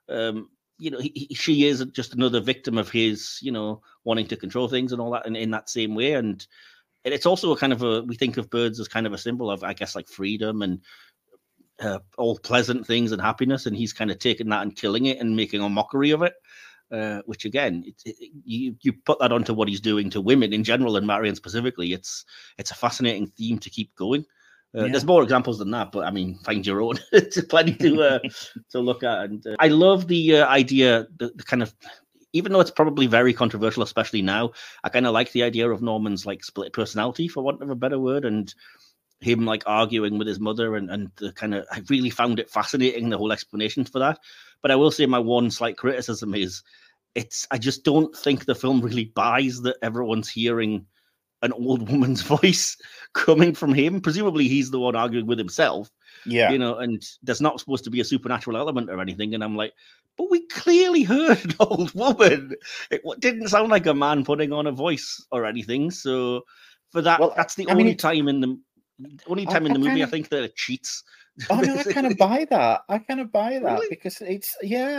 She is just another victim of his, wanting to control things and all that, and in that same way. And it's also a kind of we think of birds as kind of a symbol of, I guess, like freedom and all pleasant things and happiness. And he's kind of taking that and killing it and making a mockery of it. Which again, you put that onto what he's doing to women in general and Marion specifically. It's a fascinating theme to keep going. There's more examples than that, but I mean, find your own. It's plenty to look at. And I love the idea, the kind of, even though it's probably very controversial, especially now, I kind of like the idea of Norman's like split personality, for want of a better word, and him like arguing with his mother, and the kind of, I really found it fascinating, the whole explanation for that. But I will say my one slight criticism is I just don't think the film really buys that everyone's hearing an old woman's voice coming from him. Presumably he's the one arguing with himself. Yeah. And there's not supposed to be a supernatural element or anything. And I'm like, but we clearly heard an old woman. It didn't sound like a man putting on a voice or anything. So for that, that's the only time in the movie I think that it cheats. Oh no, I kind of buy that. Really? Because it's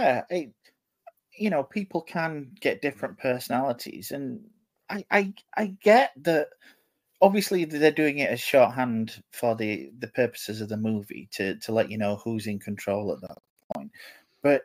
people can get different personalities, and I get that. obviously they're doing it as shorthand for the purposes of the movie to let you know who's in control at that point. But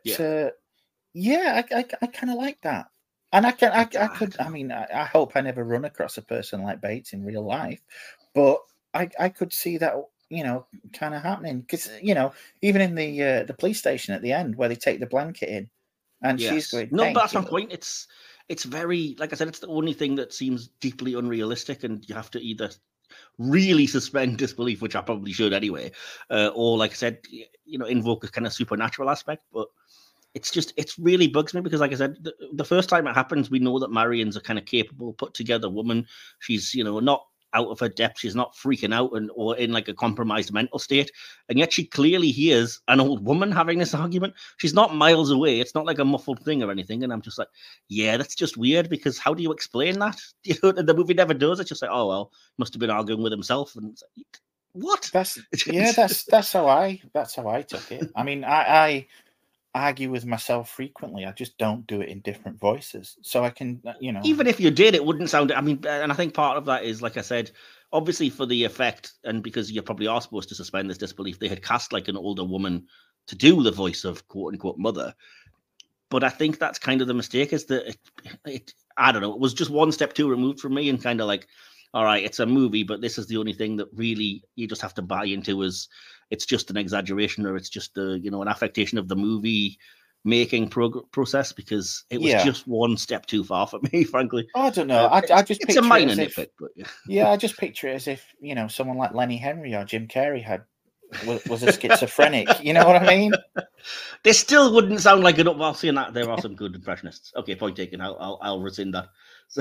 yeah, I kind of like that, and I could. I mean, I hope I never run across a person like Bates in real life, but I could see that, you know, kind of happening, because, you know, even in the police station at the end where they take the blanket in, and she's going, no, but that's my point. It's very, like I said, it's the only thing that seems deeply unrealistic, and you have to either really suspend disbelief, which I probably should anyway, or, like I said, you know, invoke a kind of supernatural aspect. But it's really bugs me because, like I said, the first time it happens, we know that Marion's a kind of capable, put together woman. She's, you know, not out of her depth. She's not freaking out or in like a compromised mental state. And yet she clearly hears an old woman having this argument. She's not miles away. It's not like a muffled thing or anything. And I'm just like, yeah, that's just weird, because how do you explain that? You know, the movie never does. It's just like, oh, well, must have been arguing with himself. And it's like, what? That's how I took it. I mean, I argue with myself frequently. I just don't do it in different voices, so I can, you know, even if you did, it wouldn't sound, I mean, and I think part of that is, like I said, obviously for the effect, and because you probably are supposed to suspend this disbelief, they had cast like an older woman to do the voice of quote unquote mother. But I think that's kind of the mistake, is that it I don't know, it was just one step too removed from me, and kind of like, all right, it's a movie, but this is the only thing that really you just have to buy into, is it's just an exaggeration, or it's just a, you know, an affectation of the movie making process, because it was just one step too far for me, frankly. I don't know. I just it's a minor nitpick, but yeah, I just picture it as if, you know, someone like Lenny Henry or Jim Carrey was a schizophrenic. You know what I mean? They still wouldn't sound like an. Well, seeing that, there are some good impressionists. Okay, point taken. I'll rescind that. So,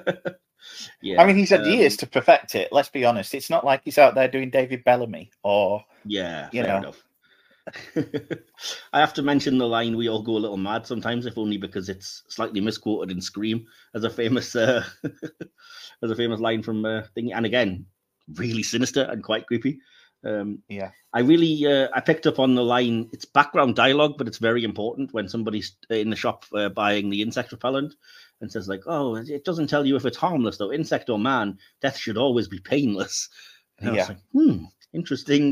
yeah, I mean, he's had years to perfect it. Let's be honest. It's not like he's out there doing David Bellamy or fair you know. Enough. I have to mention the line, "We all go a little mad sometimes," if only because it's slightly misquoted in Scream as a famous line from thing, and again, really sinister and quite creepy. I picked up on the line. It's background dialogue, but it's very important when somebody's in the shop buying the insect repellent and says like, "Oh, it doesn't tell you if it's harmless though. Insect or man, death should always be painless." And I was like, interesting.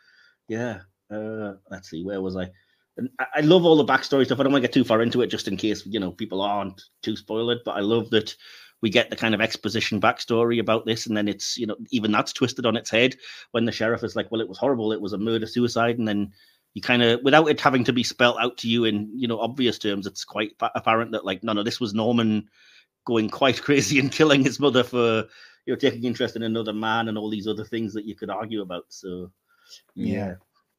Let's see, where was I? And I love all the backstory stuff. I don't want to get too far into it, just in case, you know, people aren't too spoiled. But I love that we get the kind of exposition backstory about this, and then it's, you know, even that's twisted on its head when the sheriff is like, "Well, it was horrible. It was a murder-suicide," and then you kind of, without it having to be spelt out to you in, you know, obvious terms, it's quite apparent that, like, no, this was Norman going quite crazy and killing his mother for, you know, taking interest in another man and all these other things that you could argue about. So yeah.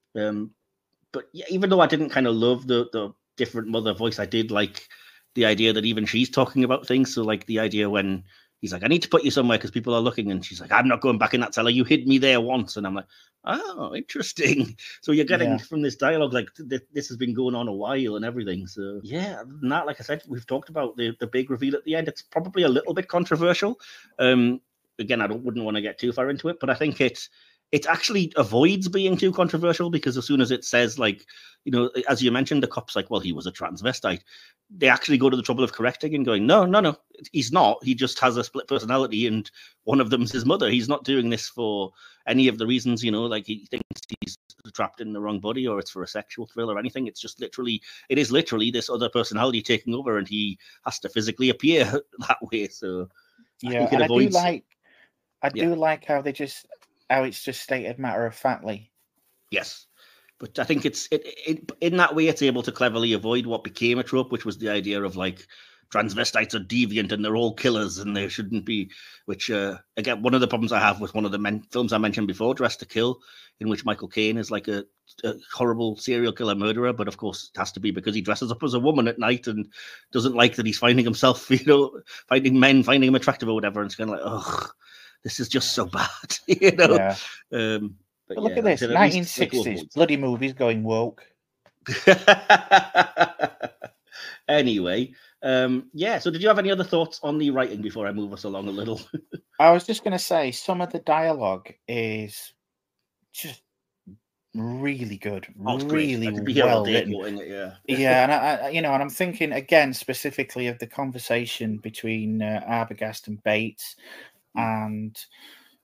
But yeah, even though I didn't kind of love the different mother voice, I did like the idea that even she's talking about things. So like the idea when he's like, "I need to put you somewhere because people are looking," and she's like, "I'm not going back in that cellar. You hid me there once." And I'm like, oh, interesting. So you're getting from this dialogue like this has been going on a while and everything. So yeah, not like I said, we've talked about the big reveal at the end. It's probably a little bit controversial. Again, I wouldn't want to get too far into it, but I think it actually avoids being too controversial, because as soon as it says, like, you know, as you mentioned, the cop's like, "Well, he was a transvestite," they actually go to the trouble of correcting and going, no, he's not. He just has a split personality, and one of them's his mother. He's not doing this for any of the reasons, you know, like he thinks he's trapped in the wrong body or it's for a sexual thrill or anything. It is literally this other personality taking over, and he has to physically appear that way. So yeah, and I do like how it's just stated matter of factly. Yes. But I think it's in that way, it's able to cleverly avoid what became a trope, which was the idea of like transvestites are deviant and they're all killers and they shouldn't be. Which again, one of the problems I have with one of the films I mentioned before, Dressed to Kill, in which Michael Caine is like a horrible serial killer murderer, but of course it has to be because he dresses up as a woman at night and doesn't like that he's finding himself, you know, finding him attractive or whatever. And it's kind of like, ugh, this is just so bad, you know. Yeah. But look at this, 1960s bloody movies going woke. Anyway, so did you have any other thoughts on the writing before I move us along a little? I was just going to say, some of the dialogue is just really good, really well written. Yeah, and I and I'm thinking again specifically of the conversation between Arbogast and Bates, and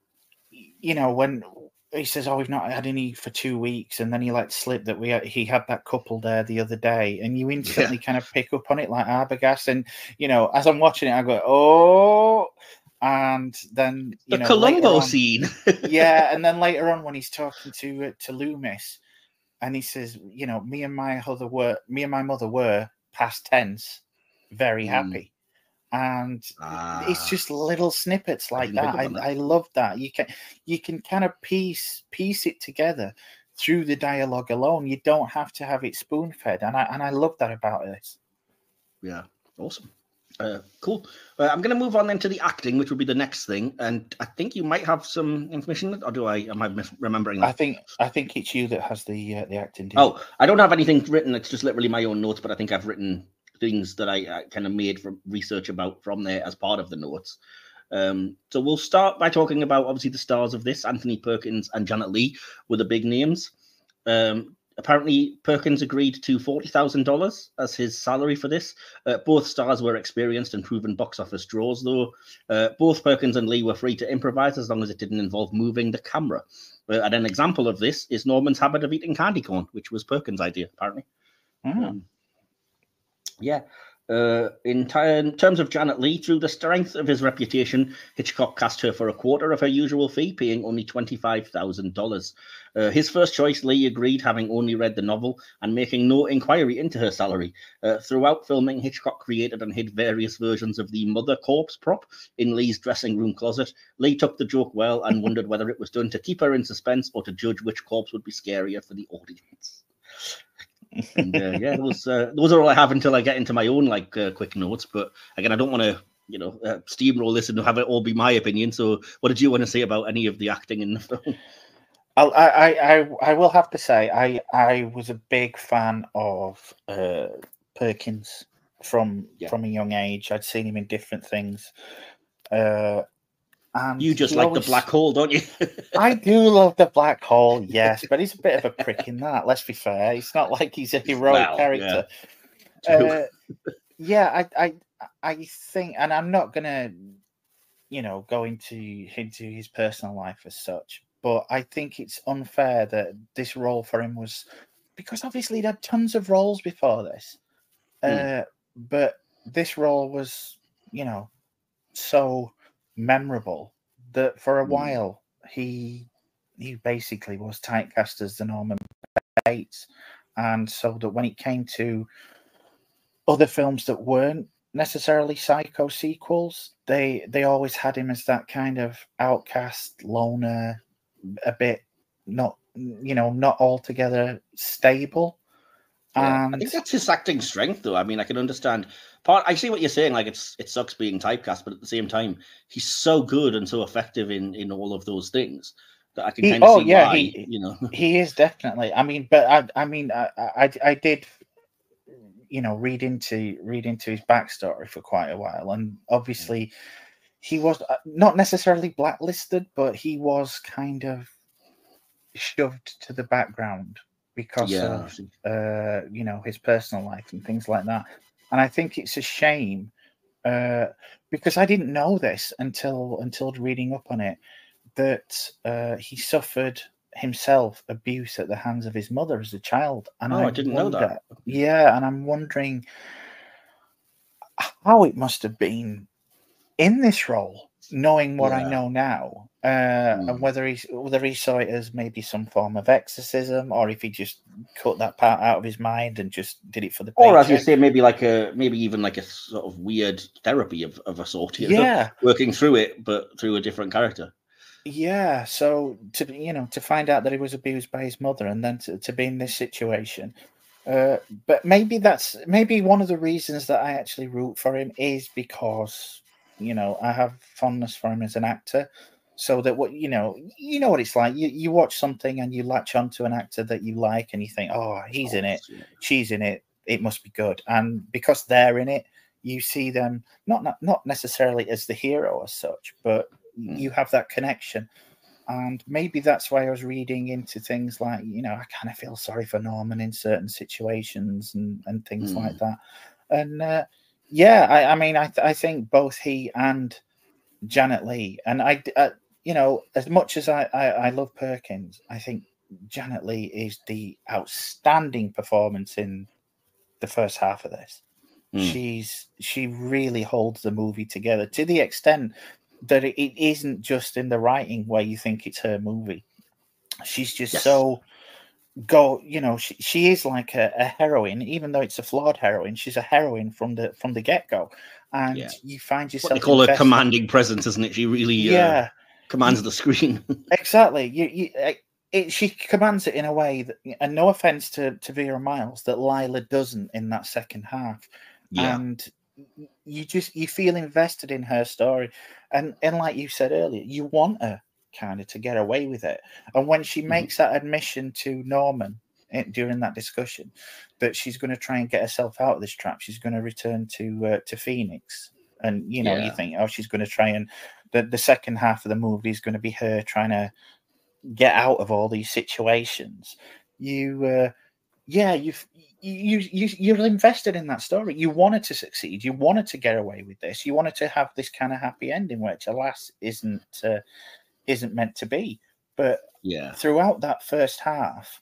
when he says, "Oh, we've not had any for 2 weeks," and then he let slip that he had that couple there the other day, and you instantly kind of pick up on it like Arbogast, and as I'm watching it, I go, "Oh," and then the Columbo scene, and then later on when he's talking to Loomis, and he says, "Me and my mother were past tense, very happy." And it's just little snippets like that. I love that. You can kind of piece it together through the dialogue alone. You don't have to have it spoon fed, and I love that about this. Yeah, awesome. Cool. I'm going to move on then to the acting, which will be the next thing. And I think you might have some information, or am I remembering that? I think it's you that has the acting. Oh, I don't have anything written. It's just literally my own notes, but I think I've written things that I kind of made from research about from there as part of the notes. So we'll start by talking about obviously the stars of this. Anthony Perkins and Janet Leigh were the big names. Apparently Perkins agreed to $40,000 as his salary for this. Both stars were experienced and proven box office draws, though. Both Perkins and Leigh were free to improvise as long as it didn't involve moving the camera. And an example of this is Norman's habit of eating candy corn, which was Perkins' idea, apparently. In terms of Janet Leigh, through the strength of his reputation, Hitchcock cast her for a quarter of her usual fee, paying only $25,000. His first choice, Leigh agreed, having only read the novel and making no inquiry into her salary. Throughout filming, Hitchcock created and hid various versions of the mother corpse prop in Leigh's dressing room closet. Leigh took the joke well and wondered whether it was done to keep her in suspense or to judge which corpse would be scarier for the audience. And those are all I have until I get into my own quick notes. But again, I don't want to steamroll this and have it all be my opinion. So, what did you want to say about any of the acting in the film? I will have to say I was a big fan of Perkins from a young age. I'd seen him in different things. And you just like the Black Hole, don't you? I do love the Black Hole, yes, but he's a bit of a prick in that. Let's be fair; it's not like he's a heroic character. I think, and I'm not gonna, go into his personal life as such, but I think it's unfair that this role for him was because obviously he'd had tons of roles before this, but this role was, so memorable that for a while he basically was typecast as the Norman Bates, and so that when it came to other films that weren't necessarily Psycho sequels, they always had him as that kind of outcast loner, a bit not altogether stable. Yeah, I think that's his acting strength, though. I mean, I can understand. I see what you're saying. Like, it sucks being typecast, but at the same time, he's so good and so effective in all of those things that I can kind of see why. He is definitely. I mean, but I did, read into his backstory for quite a while, and obviously, he was not necessarily blacklisted, but he was kind of shoved to the background because of his personal life and things like that. And I think it's a shame because I didn't know this until reading up on it, that he suffered himself abuse at the hands of his mother as a child. And I didn't know that. Yeah, and I'm wondering how it must have been in this role, knowing what I know now, and whether he saw it as maybe some form of exorcism, or if he just cut that part out of his mind and just did it for the paycheck. Or as you say, maybe even like a sort of weird therapy of a sort. Working through it, but through a different character. Yeah. So to find out that he was abused by his mother, and then to be in this situation. But maybe one of the reasons that I actually root for him is because I have fondness for him as an actor, so that what what it's like. You watch something and you latch onto an actor that you like, and you think, oh, he's in it, she's in it, it must be good. And because they're in it, you see them not necessarily as the hero as such, but you have that connection. And maybe that's why I was reading into things like, I kind of feel sorry for Norman in certain situations and things like that. And I think both he and Janet Leigh, and as much as I love Perkins, I think Janet Leigh is the outstanding performance in the first half of this. She really holds the movie together to the extent that it isn't just in the writing where you think it's her movie. She's just she is like a heroine, even though it's a flawed heroine. She's a heroine from the get-go, and you find yourself what they call a commanding presence, isn't it? She really commands the screen. Exactly. She commands it in a way that, and no offense to Vera Miles, that Lila doesn't in that second half. And you feel invested in her story, and like you said earlier, you want her kind of to get away with it. And when she makes that admission to Norman during that discussion that she's going to try and get herself out of this trap, she's going to return to Phoenix, and you think, oh, she's going to try and the second half of the movie is going to be her trying to get out of all these situations. You're invested in that story. You wanted to succeed. You wanted to get away with this. You wanted to have this kind of happy ending, which alas isn't meant to be. But throughout that first half,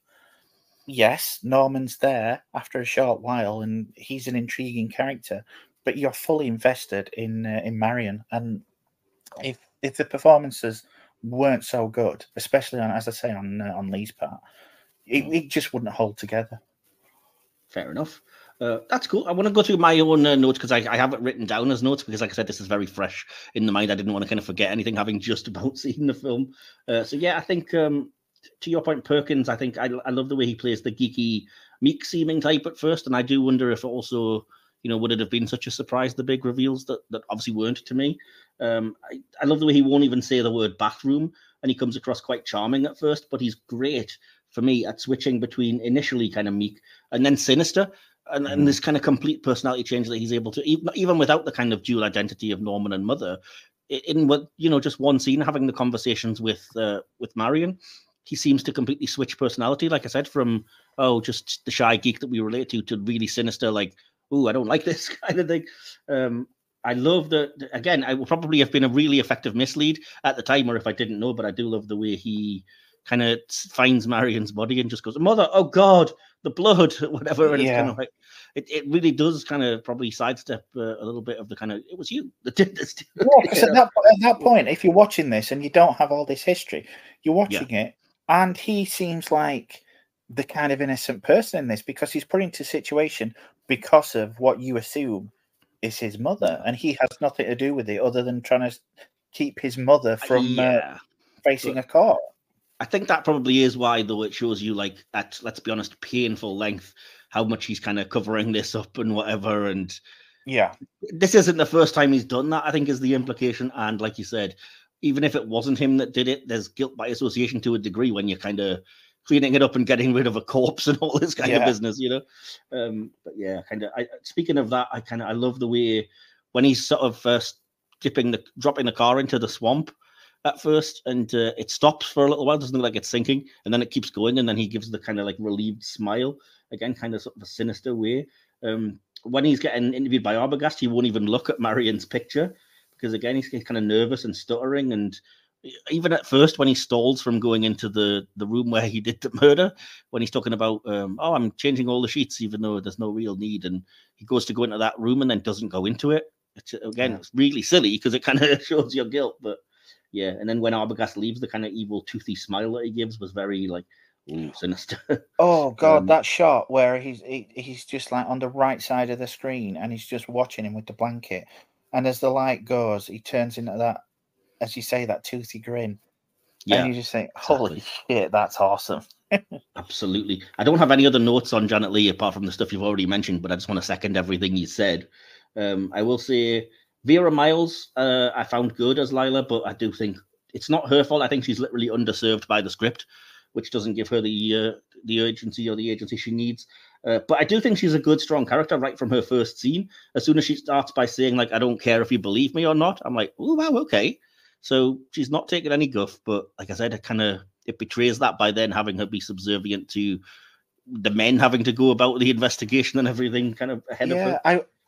yes, Norman's there after a short while, and he's an intriguing character. But you're fully invested in Marion, and if the performances weren't so good, especially on Lee's part, it just wouldn't hold together. Fair enough. That's cool. I want to go through my own notes because I have it written down as notes because, like I said, this is very fresh in the mind. I didn't want to kind of forget anything having just about seen the film. I think to your point, Perkins, I think I love the way he plays the geeky, meek-seeming type at first, and I do wonder if also, would it have been such a surprise, the big reveals that obviously weren't to me. I love the way he won't even say the word bathroom, and he comes across quite charming at first, but he's great for me at switching between initially kind of meek and then sinister, and this kind of complete personality change that he's able to, even without the kind of dual identity of Norman and Mother, in what just one scene having the conversations with Marion, he seems to completely switch personality, like I said, from just the shy geek that we relate to really sinister, like, ooh, I don't like this kind of thing. I love that. Again, I would probably have been a really effective mislead at the time, or if I didn't know, but I do love the way he kind of finds Marion's body and just goes, "Mother, oh God, the blood," whatever. And it's kind of like, it really does kind of probably sidestep a little bit of the kind of, it was you that did this. Yeah, because at that point, if you're watching this and you don't have all this history, you're watching it, and he seems like the kind of innocent person in this because he's put into a situation because of what you assume is his mother, and he has nothing to do with it other than trying to keep his mother from facing a court. I think that probably is why, though, it shows you, like, at, let's be honest, painful length, how much he's kind of covering this up and whatever. And this isn't the first time he's done that, I think, is the implication. And like you said, even if it wasn't him that did it, there's guilt by association to a degree when you're kind of cleaning it up and getting rid of a corpse and all this kind of business, But yeah, kind of. Speaking of that, I love the way when he's sort of dropping the car into the swamp at first, and it stops for a little while, doesn't look like it's sinking, and then it keeps going, and then he gives the kind of like relieved smile again, kind of sort of a sinister way. When he's getting interviewed by Arbogast, he won't even look at Marion's picture because again he's kind of nervous and stuttering, and even at first when he stalls from going into the room where he did the murder, when he's talking about I'm changing all the sheets even though there's no real need, and he goes to go into that room and then doesn't go into it. It's really silly because it kind of shows your guilt, but yeah. And then when Arbogast leaves, the kind of evil toothy smile that he gives was very like, ooh, sinister. Oh God, that shot where he's just like on the right side of the screen and he's just watching him with the blanket, and as the light goes, he turns into that, as you say, that toothy grin. And you just think, holy shit, that's awesome. Absolutely. I don't have any other notes on Janet Leigh apart from the stuff you've already mentioned, but I just want to second everything you said. I will say Vera Miles, I found good as Lila, but I do think it's not her fault. I think she's literally underserved by the script, which doesn't give her the urgency or the agency she needs. But I do think she's a good, strong character right from her first scene. As soon as she starts by saying, like, I don't care if you believe me or not, I'm like, oh, wow, okay. So she's not taking any guff, but like I said, it betrays that by then having her be subservient to the men having to go about the investigation and everything kind of ahead of her.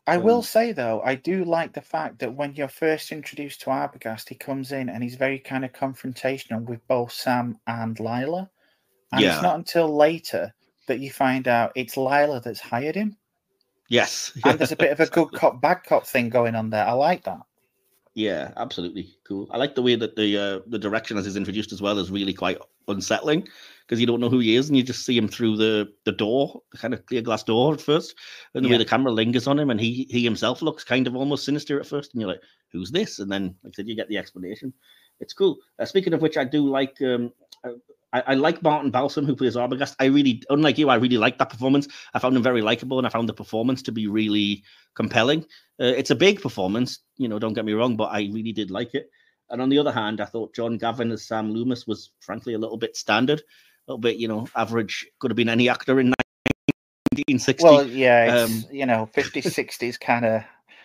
I will say, though, I do like the fact that when you're first introduced to Arbogast, he comes in and he's very kind of confrontational with both Sam and Lila. And it's not until later that you find out it's Lila that's hired him. Yes. And there's a bit of a good cop, bad cop thing going on there. I like that. Yeah, absolutely. Cool. I like the way that the direction as he's introduced as well is really quite unsettling, because you don't know who he is and you just see him through the door, the kind of clear glass door at first, and the way the camera lingers on him, and he himself looks kind of almost sinister at first, and you're like, who's this? And then, like I said, you get the explanation. It's cool. Speaking of which, I do like I like Martin Balsam, who plays Arbogast. I really, unlike you, I really like that performance. I found him very likable, and I found the performance to be really compelling. It's a big performance, don't get me wrong, but I really did like it. And on the other hand, I thought John Gavin as Sam Loomis was frankly a little bit standard, a little bit, average. Could have been any actor in 1960. Well, yeah, it's, 50s, 60s kind of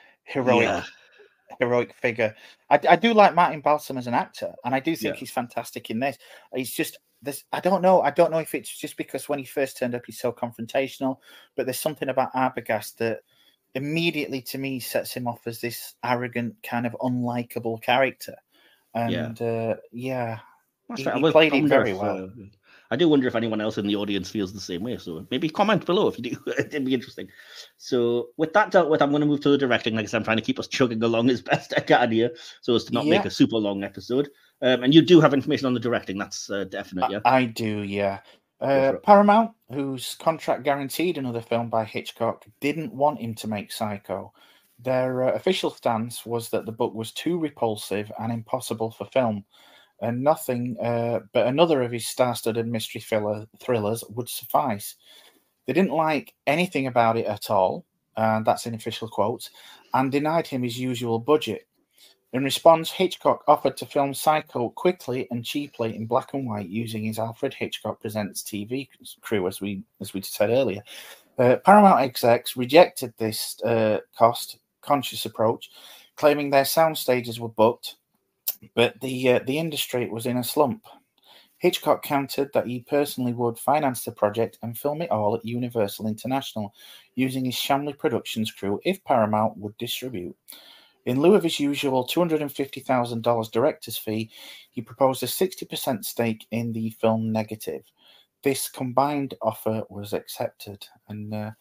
heroic figure. I do like Martin Balsam as an actor, and I do think he's fantastic in this. He's just this. I don't know if it's just because when he first turned up, he's so confrontational, but there's something about Arbogast that immediately to me sets him off as this arrogant, kind of unlikable character. And he played it very well. I do wonder if anyone else in the audience feels the same way. So maybe comment below if you do. It'd be interesting. So with that dealt with, I'm going to move to the directing. Like I said, I'm trying to keep us chugging along as best I can here, so as to not make a super long episode. And you do have information on the directing. That's definite, yeah? I do, yeah. Paramount, whose contract guaranteed another film by Hitchcock, didn't want him to make Psycho. Their official stance was that the book was too repulsive and impossible for film, and nothing but another of his star-studded mystery thrillers would suffice. They didn't like anything about it at all, and that's in official quotes, and denied him his usual budget. In response, Hitchcock offered to film Psycho quickly and cheaply in black and white using his Alfred Hitchcock Presents TV crew, as we said earlier. Paramount execs rejected this cost-conscious approach, claiming their sound stages were booked, but the industry was in a slump. Hitchcock countered that he personally would finance the project and film it all at Universal International, using his Shamley Productions crew if Paramount would distribute. In lieu of his usual $250,000 director's fee, he proposed a 60% stake in the film negative. This combined offer was accepted, and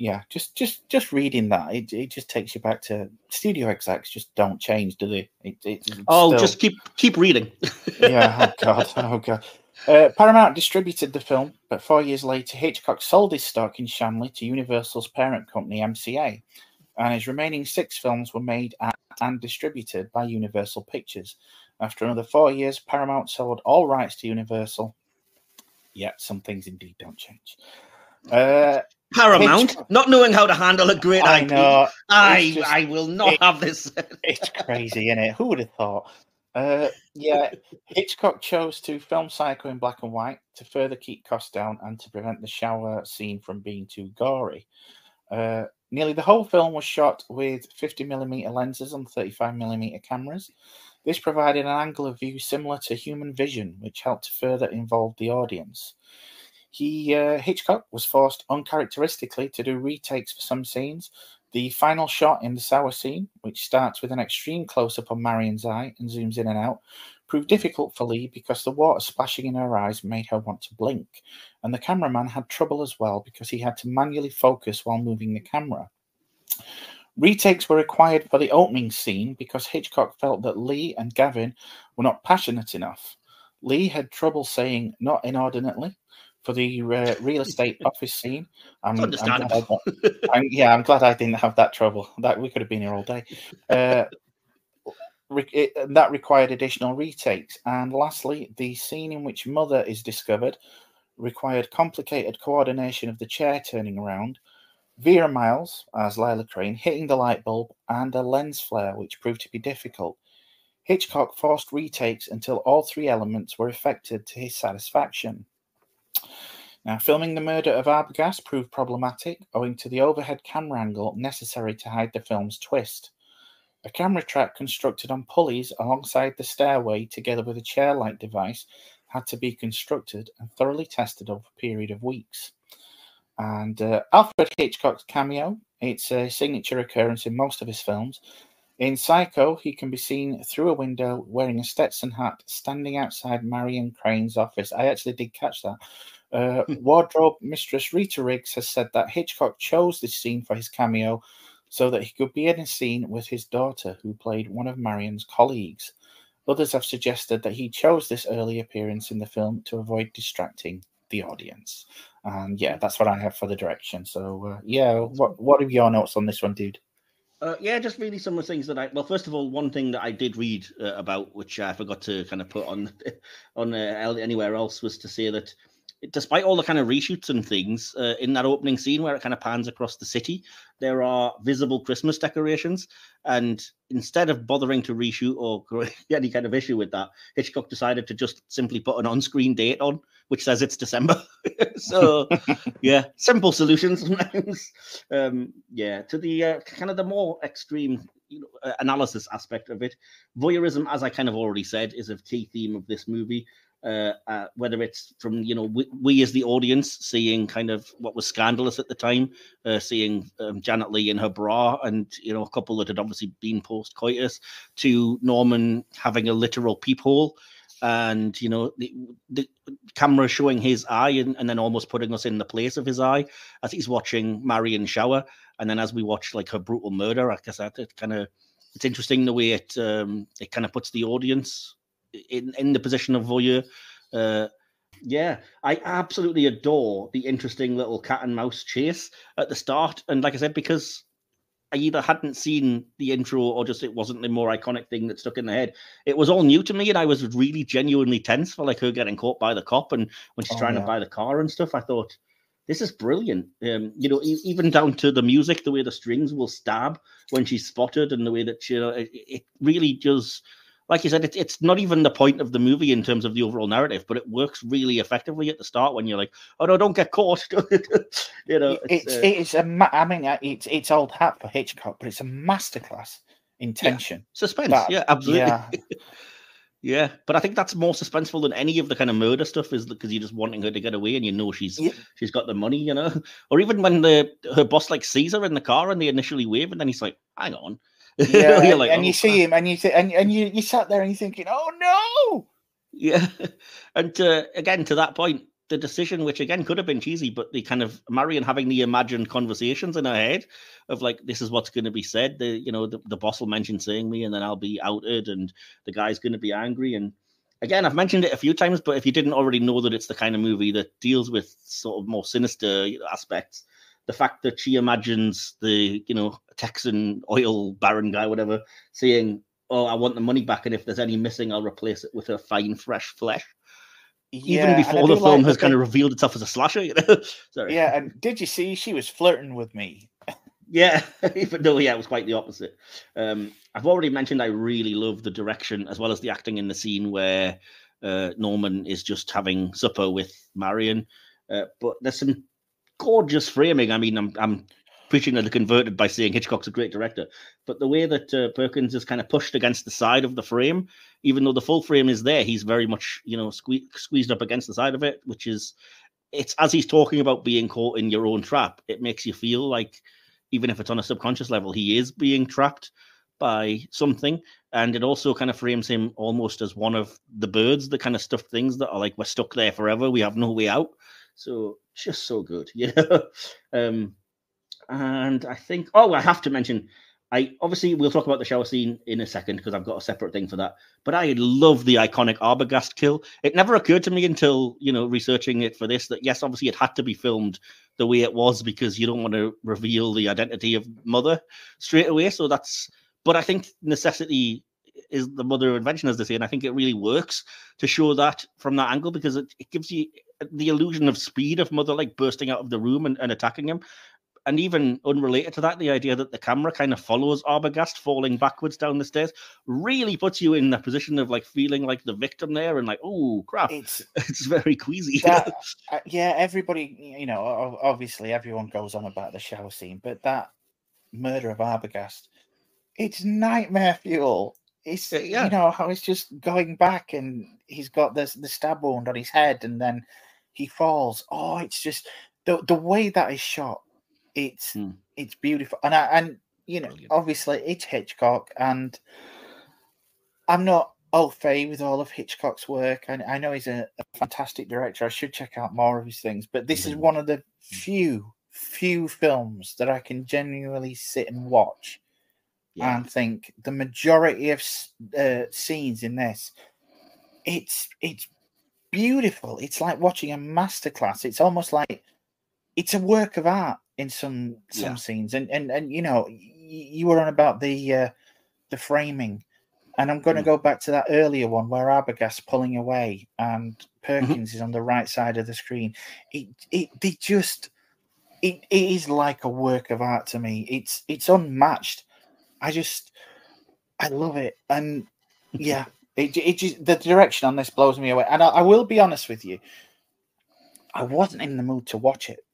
just reading that, it just takes you back to studio execs. Just don't change, do they? Just keep reading. Yeah. Oh god. Paramount distributed the film, but 4 years later, Hitchcock sold his stock in Shamley to Universal's parent company, MCA, and his remaining 6 films were made and distributed by Universal Pictures. After another 4 years, Paramount sold all rights to Universal. Yeah, some things indeed don't change. Paramount, not knowing how to handle a great IP. Know. I will not have this. It's crazy, isn't it? Who would have thought? Hitchcock chose to film Psycho in black and white to further keep costs down and to prevent the shower scene from being too gory. Nearly the whole film was shot with 50mm lenses on 35mm cameras. This provided an angle of view similar to human vision, which helped to further involve the audience. Hitchcock was forced uncharacteristically to do retakes for some scenes. The final shot in the shower scene, which starts with an extreme close-up on Marion's eye and zooms in and out, proved difficult for Lee because the water splashing in her eyes made her want to blink, and the cameraman had trouble as well because he had to manually focus while moving the camera. Retakes were required for the opening scene because Hitchcock felt that Lee and Gavin were not passionate enough. Lee had trouble saying "not inordinately" for the real estate office scene. I'm glad I didn't have that trouble. That we could have been here all day. That required additional retakes. And lastly, the scene in which Mother is discovered required complicated coordination of the chair turning around, Vera Miles as Lila Crane hitting the light bulb, and a lens flare, which proved to be difficult. Hitchcock forced retakes until all 3 elements were effected to his satisfaction. Now, filming the murder of Arbogast proved problematic owing to the overhead camera angle necessary to hide the film's twist. A camera track constructed on pulleys alongside the stairway, together with a chair-like device, had to be constructed and thoroughly tested over a period of weeks. And Alfred Hitchcock's cameo, it's a signature occurrence in most of his films. In Psycho, he can be seen through a window wearing a Stetson hat, standing outside Marion Crane's office. I actually did catch that. Wardrobe mistress Rita Riggs has said that Hitchcock chose this scene for his cameo so that he could be in a scene with his daughter, who played one of Marion's colleagues. Others have suggested that he chose this early appearance in the film to avoid distracting the audience. And yeah, that's what I have for the direction. So what are your notes on this one, dude? Just really some of the things that well, first of all, one thing that I did read about, which I forgot to kind of put on anywhere else, was to say that despite all the kind of reshoots and things, in that opening scene where it kind of pans across the city, there are visible Christmas decorations. And instead of bothering to reshoot or any kind of issue with that, Hitchcock decided to just simply put an on-screen date on, which says it's December. So, yeah, simple solutions sometimes. To the kind of the more extreme analysis aspect of it, voyeurism, as I kind of already said, is a key theme of this movie. Whether it's from we as the audience seeing kind of what was scandalous at the time, seeing Janet Leigh in her bra and a couple that had obviously been post-coitus, to Norman having a literal peephole, and the camera showing his eye and then almost putting us in the place of his eye as he's watching Marion shower, and then as we watch like her brutal murder. I guess it's interesting the way it kind of puts the audience in the position of voyeur. I absolutely adore the interesting little cat and mouse chase at the start. And like I said, because I either hadn't seen the intro or just it wasn't the more iconic thing that stuck in the head, it was all new to me, and I was really genuinely tense for like her getting caught by the cop and when she's trying to buy the car and stuff. I thought, this is brilliant. Even down to the music, the way the strings will stab when she's spotted, and the way that it really does. Like you said, it's not even the point of the movie in terms of the overall narrative, but it works really effectively at the start when you're like, "Oh no, don't get caught!" It's old hat for Hitchcock, but it's a masterclass in tension, suspense. Absolutely. Yeah, but I think that's more suspenseful than any of the kind of murder stuff, is because you're just wanting her to get away, and she's got the money, or even when her boss like sees her in the car and they initially wave, and then he's like, "Hang on." Yeah, you see him, and you sat there and you're thinking, "Oh no!" Yeah, and again to that point, the decision, which again could have been cheesy, but the kind of Marion having the imagined conversations in her head of like, this is what's going to be said. The boss will mention seeing me, and then I'll be outed, and the guy's going to be angry. And again, I've mentioned it a few times, but if you didn't already know that it's the kind of movie that deals with sort of more sinister aspects. The fact that she imagines the, Texan oil baron guy, whatever, saying, "Oh, I want the money back, and if there's any missing, I'll replace it with her fine, fresh flesh." Even before the film has kind of revealed itself as a slasher, Sorry. Yeah, and did you see she was flirting with me? Yeah, even though, it was quite the opposite. I've already mentioned I really love the direction as well as the acting in the scene where Norman is just having supper with Marion. But there's some gorgeous framing. I mean, I'm preaching to the converted by saying Hitchcock's a great director, but the way that Perkins is kind of pushed against the side of the frame, even though the full frame is there, he's very much squeezed up against the side of it, which is, it's as he's talking about being caught in your own trap, it makes you feel like, even if it's on a subconscious level, he is being trapped by something. And it also kind of frames him almost as one of the birds, the kind of stuffed things that are like, we're stuck there forever, we have no way out. So just so good, and I think, I have to mention, we'll talk about the shower scene in a second because I've got a separate thing for that. But I love the iconic Arbogast kill. It never occurred to me until researching it for this that yes, obviously it had to be filmed the way it was because you don't want to reveal the identity of Mother straight away. So but I think necessity is the mother of invention, as they say, and I think it really works to show that from that angle because it gives you the illusion of speed of Mother like bursting out of the room and attacking him. And even unrelated to that, the idea that the camera kind of follows Arbogast falling backwards down the stairs really puts you in the position of like feeling like the victim there and like, oh crap, it's very queasy. Everybody, obviously everyone goes on about the shower scene, but that murder of Arbogast, it's nightmare fuel. It's how it's just going back and he's got the stab wound on his head and then he falls. Oh, it's just the way that is shot, it's beautiful, and Brilliant. obviously it's Hitchcock, and I'm not au fait with all of Hitchcock's work. I know he's a fantastic director. I should check out more of his things, but this is one of the few films that I can genuinely sit and watch and think the majority of scenes in this, it's beautiful. It's like watching a masterclass. It's almost like it's a work of art in some scenes, and you were on about the framing, and I'm going to go back to that earlier one where Arbogast's pulling away and Perkins is on the right side of the screen. It is like a work of art to me. It's unmatched. I love it, and it just, the direction on this blows me away. And I will be honest with you, I wasn't in the mood to watch it.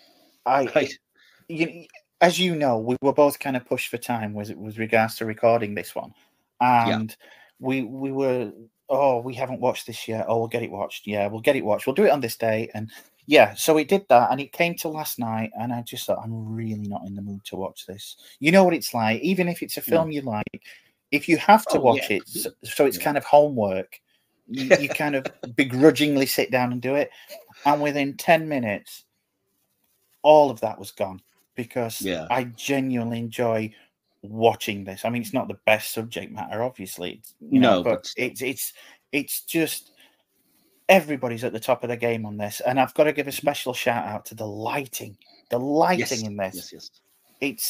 As you know, we were both kind of pushed for time with regards to recording this one, and we were, we haven't watched this yet. Oh, we'll get it watched. Yeah, we'll get it watched. We'll do it on this day, and so we did that, and it came to last night, and I just thought, I'm really not in the mood to watch this. You know what it's like, even if it's a film you like, if you have to watch it, so it's kind of homework, you kind of begrudgingly sit down and do it, and within 10 minutes, all of that was gone, because I genuinely enjoy watching this. I mean, it's not the best subject matter, obviously, but it's just everybody's at the top of the game on this, and I've got to give a special shout out to the lighting. The lighting in this, it's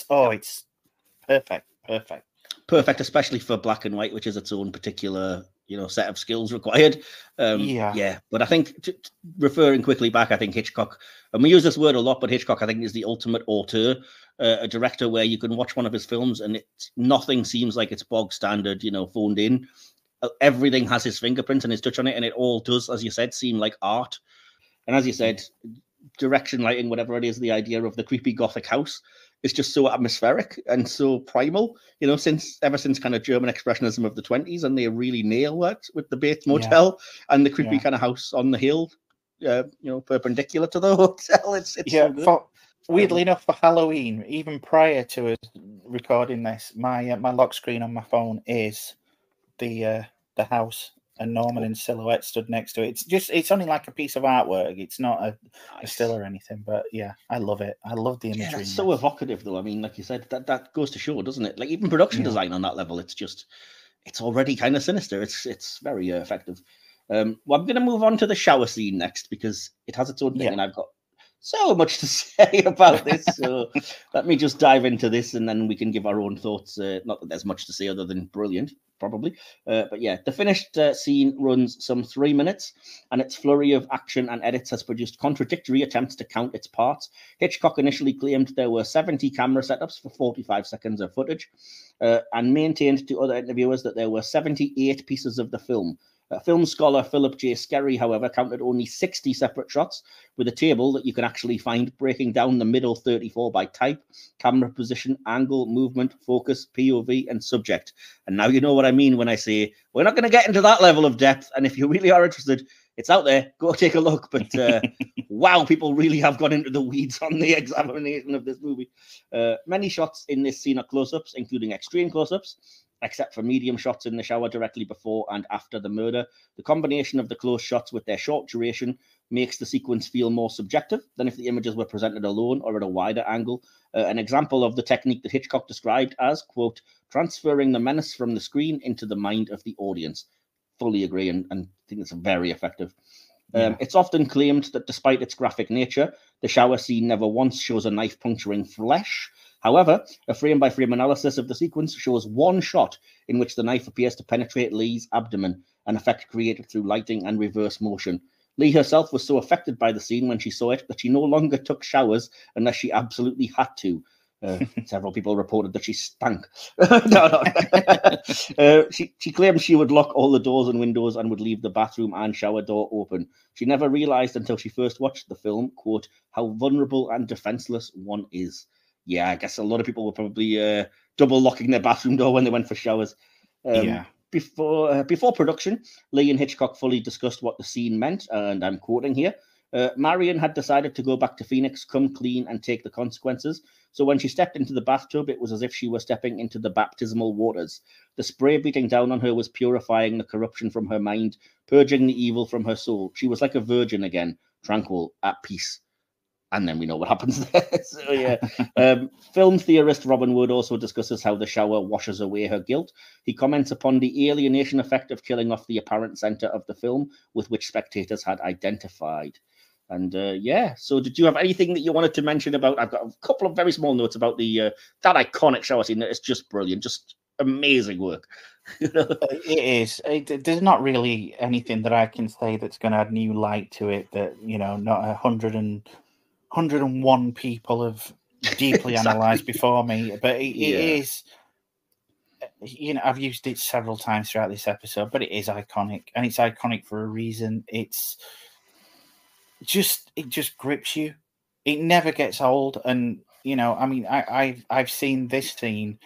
perfect, especially for black and white, which is its own particular set of skills required. But I think, referring quickly back, I think Hitchcock, and we use this word a lot, but Hitchcock, I think, is the ultimate auteur, a director where you can watch one of his films and nothing seems like it's bog standard, phoned in. Everything has his fingerprint and his touch on it, and it all does, as you said, seem like art. And as you said, direction, lighting, whatever it is, the idea of the creepy gothic house is just so atmospheric and so primal, ever since kind of German expressionism of the 20s, and they really nail that with the Bates Motel and the creepy kind of house on the hill, perpendicular to the hotel. It's so weirdly enough, for Halloween, even prior to us recording this, my lock screen on my phone is the house, and Norman in silhouette stood next to it. It's only like a piece of artwork. It's not a still or anything, but I love it. I love the imagery. It's so evocative, though. I mean, like you said, that goes to show, doesn't it? Like, even production design on that level, it's already kind of sinister. It's very effective. I'm going to move on to the shower scene next, because it has its own thing, and I've got so much to say about this. So let me just dive into this, and then we can give our own thoughts. Not that there's much to say other than brilliant, probably. But the finished scene runs some 3 minutes, and its flurry of action and edits has produced contradictory attempts to count its parts. Hitchcock initially claimed there were 70 camera setups for 45 seconds of footage, and maintained to other interviewers that there were 78 pieces of the film. Film scholar Philip J. Skerry, however, counted only 60 separate shots, with a table that you can actually find breaking down the middle 34 by type, camera position, angle, movement, focus, POV, and subject. And now you know what I mean when I say we're not going to get into that level of depth. And if you really are interested, it's out there. Go take a look. But wow, people really have gone into the weeds on the examination of this movie. Many shots in this scene are close-ups, including extreme close-ups, except for medium shots in the shower directly before and after the murder. The combination of the close shots with their short duration makes the sequence feel more subjective than if the images were presented alone or at a wider angle. An example of the technique that Hitchcock described as, quote, transferring the menace from the screen into the mind of the audience. Fully agree, and think it's very effective. It's often claimed that despite its graphic nature, the shower scene never once shows a knife puncturing flesh. However, a frame-by-frame analysis of the sequence shows one shot in which the knife appears to penetrate Lee's abdomen, an effect created through lighting and reverse motion. Lee herself was so affected by the scene when she saw it that she no longer took showers unless she absolutely had to. Several people reported that she stank. She claimed she would lock all the doors and windows and would leave the bathroom and shower door open. She never realized until she first watched the film, quote, how vulnerable and defenseless one is. Yeah, I guess a lot of people were probably double locking their bathroom door when they went for showers. Before production, Lee and Hitchcock fully discussed what the scene meant, and I'm quoting here. Marion had decided to go back to Phoenix, come clean, and take the consequences. So when she stepped into the bathtub, it was as if she were stepping into the baptismal waters. The spray beating down on her was purifying the corruption from her mind, purging the evil from her soul. She was like a virgin again, tranquil, at peace. And then we know what happens there. So, yeah. Film theorist Robin Wood also discusses how the shower washes away her guilt. He comments upon the alienation effect of killing off the apparent center of the film with which spectators had identified. And so did you have anything that you wanted to mention about? I've got a couple of very small notes about the that iconic shower scene. It's just brilliant, just amazing work. It is. There's not really anything that I can say that's going to add new light to it that, not 101 people have deeply Exactly. analysed before me. But it is, I've used it several times throughout this episode, but it is iconic. And it's iconic for a reason. It just grips you. It never gets old. And, I've seen this scene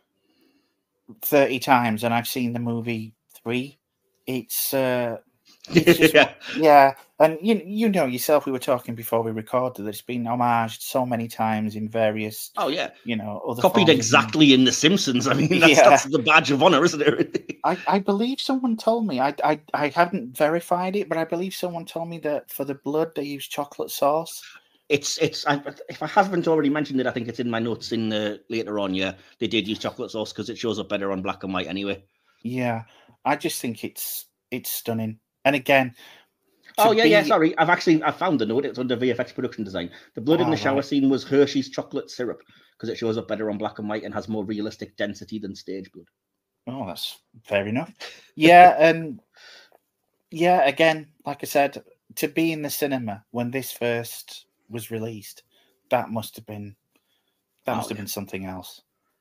30 times and I've seen the movie 3. It's just, yeah. And you know yourself, we were talking before we recorded that it's been homaged so many times in various other copied exactly in The Simpsons. I mean, that's the badge of honor, isn't it? I believe someone told me, I haven't verified it, but I believe someone told me that for the blood they use chocolate sauce. If I haven't already mentioned it, I think it's in my notes in later on. Yeah, they did use chocolate sauce because it shows up better on black and white anyway. Yeah, I just think it's stunning. And again, sorry, I found the note. It's under VFX production design. The blood in the shower scene was Hershey's chocolate syrup because it shows up better on black and white and has more realistic density than stage blood. Oh, that's fair enough. Yeah, and again, like I said, to be in the cinema when this first was released, that must have been something else.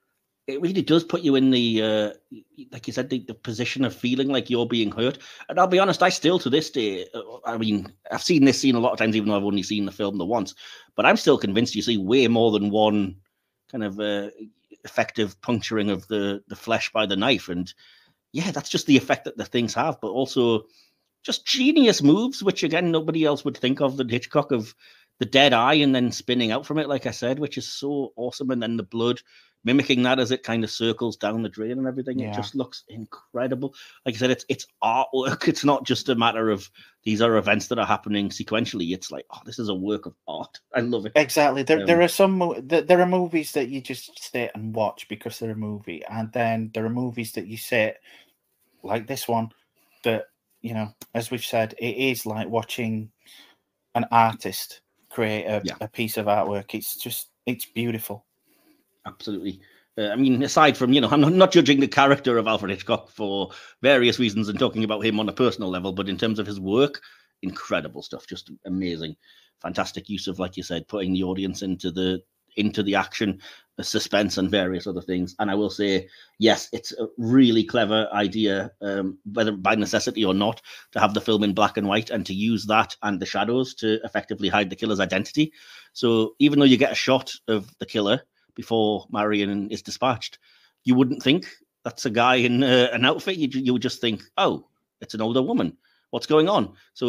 It really does put you in the, like you said, the position of feeling like you're being hurt. And I'll be honest, I still to this day, I mean, I've seen this scene a lot of times, even though I've only seen the film the once, but I'm still convinced you see way more than one kind of effective puncturing of the flesh by the knife. And yeah, that's just the effect that the things have, but also just genius moves, which again, nobody else would think of, the Hitchcock of the dead eye and then spinning out from it, like I said, which is so awesome. And then the blood mimicking that as it kind of circles down the drain and everything. It just looks incredible. Like I said, it's artwork. It's not just a matter of these are events that are happening sequentially. It's like, oh, this is a work of art. I love it. Exactly. There are movies that you just sit and watch because they're a movie, and then there are movies that you sit like this one that, as we've said, it is like watching an artist create a piece of artwork. It's beautiful. Absolutely. I mean, aside from, I'm not judging the character of Alfred Hitchcock for various reasons and talking about him on a personal level, but in terms of his work, incredible stuff, just amazing. Fantastic use of, like you said, putting the audience into the action, the suspense and various other things. And I will say, yes, it's a really clever idea, whether by necessity or not, to have the film in black and white and to use that and the shadows to effectively hide the killer's identity. So even though you get a shot of the killer before Marion is dispatched, you wouldn't think that's a guy in an outfit. You would just think, oh, it's an older woman. What's going on? So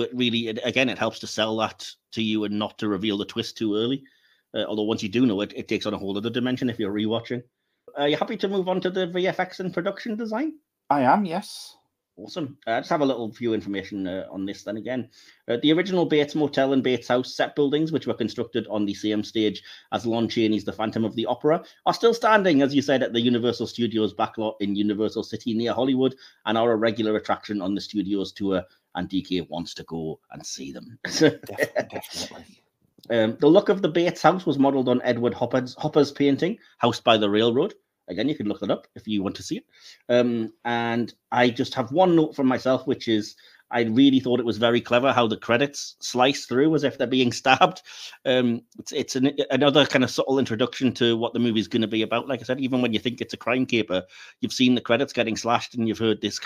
it helps to sell that to you and not to reveal the twist too early. Although once you do know it, it takes on a whole other dimension if you're rewatching. Are you happy to move on to the VFX and production design? I am, yes. Awesome. I just have a little few information on this then again. The original Bates Motel and Bates House set buildings, which were constructed on the same stage as Lon Chaney's The Phantom of the Opera, are still standing, as you said, at the Universal Studios backlot in Universal City near Hollywood, and are a regular attraction on the studio's tour, and DK wants to go and see them. Definitely. The look of the Bates house was modelled on Edward Hopper's painting, House by the Railroad. Again, you can look that up if you want to see it. And I just have one note from myself, which is I really thought it was very clever how the credits slice through as if they're being stabbed. It's another kind of subtle introduction to what the movie's going to be about. Like I said, even when you think it's a crime caper, you've seen the credits getting slashed and you've heard this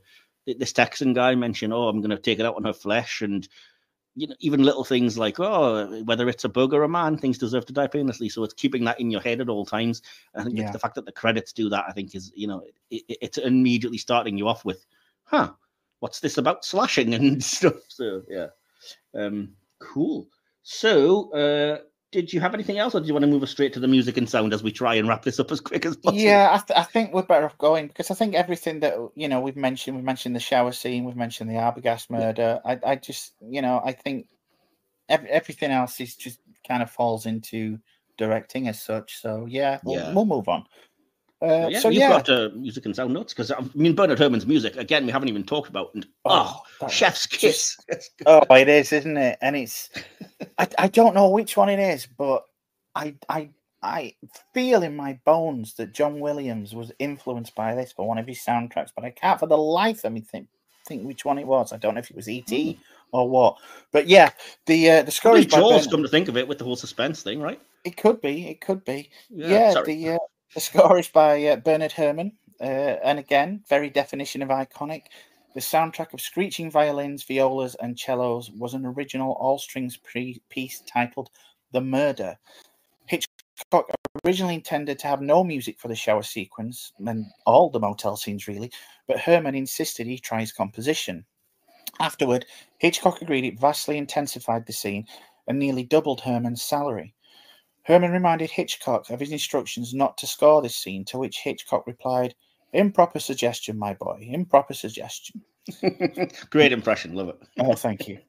Texan guy mention, oh, I'm going to take it out on her flesh. And even little things like, oh, whether it's a bug or a man, things deserve to die painlessly. So it's keeping that in your head at all times. I think it's the fact that the credits do that, I think is, it's immediately starting you off with, what's this about slashing and stuff? So, yeah. Cool. So, did you have anything else, or do you want to move us straight to the music and sound as we try and wrap this up as quick as possible? Yeah, I think we're better off going, because I think everything that we've mentioned the shower scene, we've mentioned the Arbogast murder. I just I think everything else is just kind of falls into directing as such. So we'll move on. You've got music and sound notes, because I mean Bernard Herrmann's music again we haven't even talked about. And chef's kiss. It is, isn't it? And it's I don't know which one it is, but I feel in my bones that John Williams was influenced by this for one of his soundtracks, but I can't for the life of me think which one it was. I don't know if it was E.T. or what. But yeah, the score is by Jaws, come to think of it, with the whole suspense thing, right? It could be. The score is by Bernard Herrmann, and again, very definition of iconic. The soundtrack of screeching violins, violas, and cellos was an original all-strings piece titled "The Murder." Hitchcock originally intended to have no music for the shower sequence and all the motel scenes, really, but Herrmann insisted he try his composition. Afterward, Hitchcock agreed it vastly intensified the scene and nearly doubled Herrmann's salary. Herrmann reminded Hitchcock of his instructions not to score this scene, to which Hitchcock replied, "Improper suggestion, my boy, improper suggestion." Great impression, love it. Oh, thank you.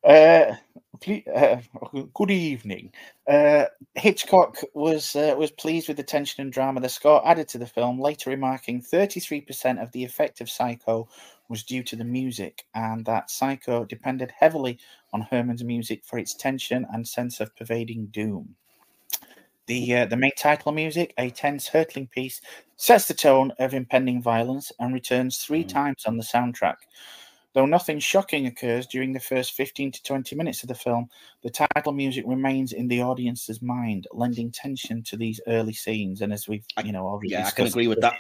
Good evening. Hitchcock was pleased with the tension and drama the score added to the film, later remarking 33% of the effect of Psycho was due to the music, and that Psycho depended heavily on Herrmann's music for its tension and sense of pervading doom. The main title music, a tense, hurtling piece, sets the tone of impending violence and returns 3 times on the soundtrack. Though nothing shocking occurs during the first 15 to 20 minutes of the film, the title music remains in the audience's mind, lending tension to these early scenes. And as we've, already discussed, I can agree with that.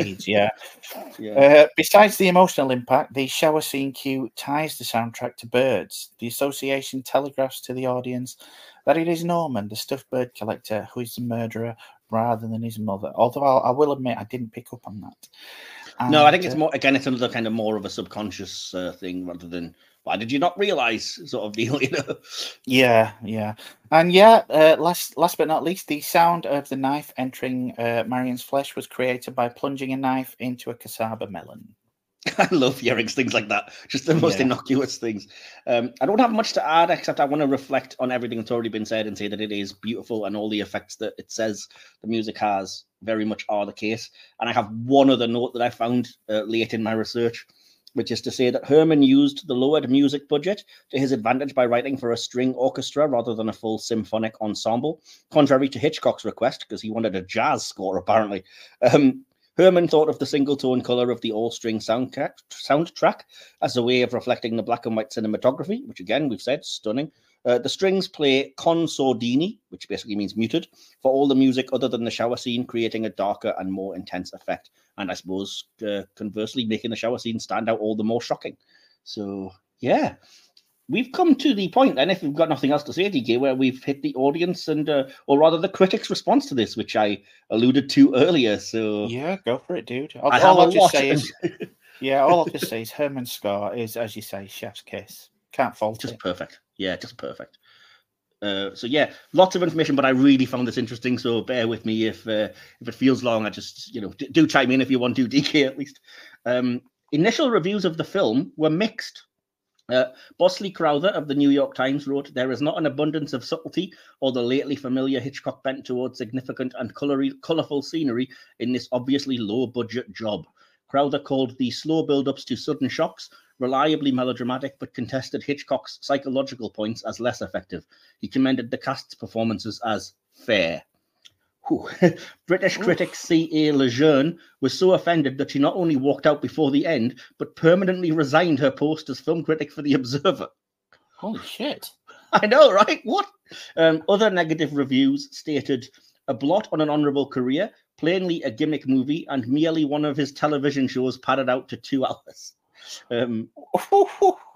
Besides the emotional impact, the shower scene cue ties the soundtrack to birds. The association telegraphs to the audience that it is Norman, the stuffed bird collector, who is the murderer rather than his mother. Although I will admit I didn't pick up on that. No, I think it's more, again, it's another kind of more of a subconscious thing rather than, why did you not realize sort of deal, Yeah. And last but not least, the sound of the knife entering Marion's flesh was created by plunging a knife into a cassava melon. I love hearing things like that. Just the most innocuous things. I don't have much to add, except I want to reflect on everything that's already been said and say that it is beautiful, and all the effects that it says the music has very much are the case. And I have one other note that I found late in my research, which is to say that Herrmann used the lowered music budget to his advantage by writing for a string orchestra rather than a full symphonic ensemble, contrary to Hitchcock's request, because he wanted a jazz score, apparently. Herrmann thought of the single-tone colour of the all-string soundtrack as a way of reflecting the black and white cinematography, which, again, we've said, stunning. The strings play con sordini, which basically means muted, for all the music other than the shower scene, creating a darker and more intense effect. And I suppose, conversely, making the shower scene stand out all the more shocking. So, yeah. We've come to the point, then, if we've got nothing else to say, DK, where we've hit the audience and, or rather the critics' response to this, which I alluded to earlier. So yeah, go for it, dude. All I'll just say is Herrmann's score is, as you say, chef's kiss. Can't fault it. Just perfect. Yeah, just perfect. So yeah, lots of information, but I really found this interesting. So bear with me if it feels long. I just do chime in if you want to, DK, at least. Initial reviews of the film were mixed. Bosley Crowther of the New York Times wrote, "There is not an abundance of subtlety or the lately familiar Hitchcock bent towards significant and colourful scenery in this obviously low-budget job." Crowther called the slow build-ups to sudden shocks reliably melodramatic, but contested Hitchcock's psychological points as less effective. He commended the cast's performances as fair. British critic C.A. Lejeune was so offended that she not only walked out before the end, but permanently resigned her post as film critic for The Observer. Holy shit. I know, right? What? Other negative reviews stated, "A blot on an honourable career, plainly a gimmick movie, and merely one of his television shows padded out to 2 hours."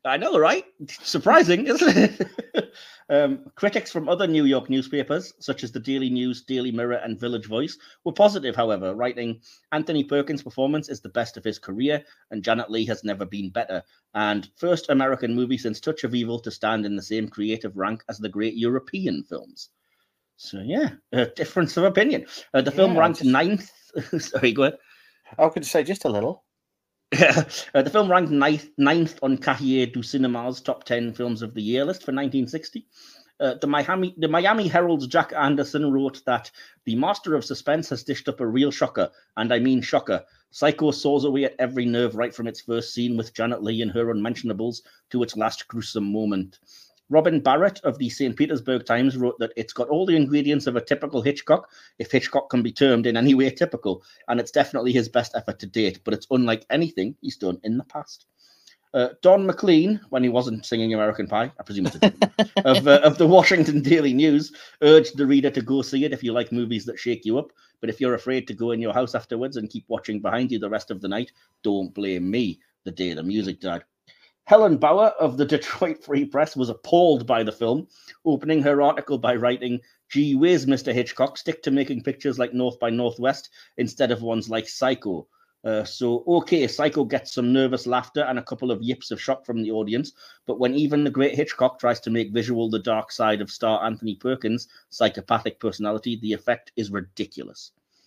I know, right? Surprising, isn't it? Critics from other New York newspapers, such as the Daily News, Daily Mirror, and Village Voice, were positive, however, writing, Anthony Perkins' performance is the best of his career, and Janet Leigh has never been better. And first American movie since Touch of Evil to stand in the same creative rank as the great European films. So, yeah, a difference of opinion. The film ranked ninth. Sorry, go ahead. I was going to say just a little. The film ranked ninth on Cahiers du Cinema's top 10 films of the year list for 1960. The Miami Herald's Jack Anderson wrote that the master of suspense has dished up a real shocker, and I mean shocker. Psycho saws away at every nerve right from its first scene with Janet Leigh and her unmentionables to its last gruesome moment. Robin Barrett of the St. Petersburg Times wrote that it's got all the ingredients of a typical Hitchcock, if Hitchcock can be termed in any way typical, and it's definitely his best effort to date, but it's unlike anything he's done in the past. Don McLean, when he wasn't singing American Pie, I presume it's of the Washington Daily News, urged the reader to go see it if you like movies that shake you up, but if you're afraid to go in your house afterwards and keep watching behind you the rest of the night, don't blame me, the day the music died. Helen Bauer of the Detroit Free Press was appalled by the film, opening her article by writing, "Gee whiz, Mr. Hitchcock, stick to making pictures like North by Northwest instead of ones like Psycho." Okay, Psycho gets some nervous laughter and a couple of yips of shock from the audience, but when even the great Hitchcock tries to make visual the dark side of star Anthony Perkins' psychopathic personality, the effect is ridiculous.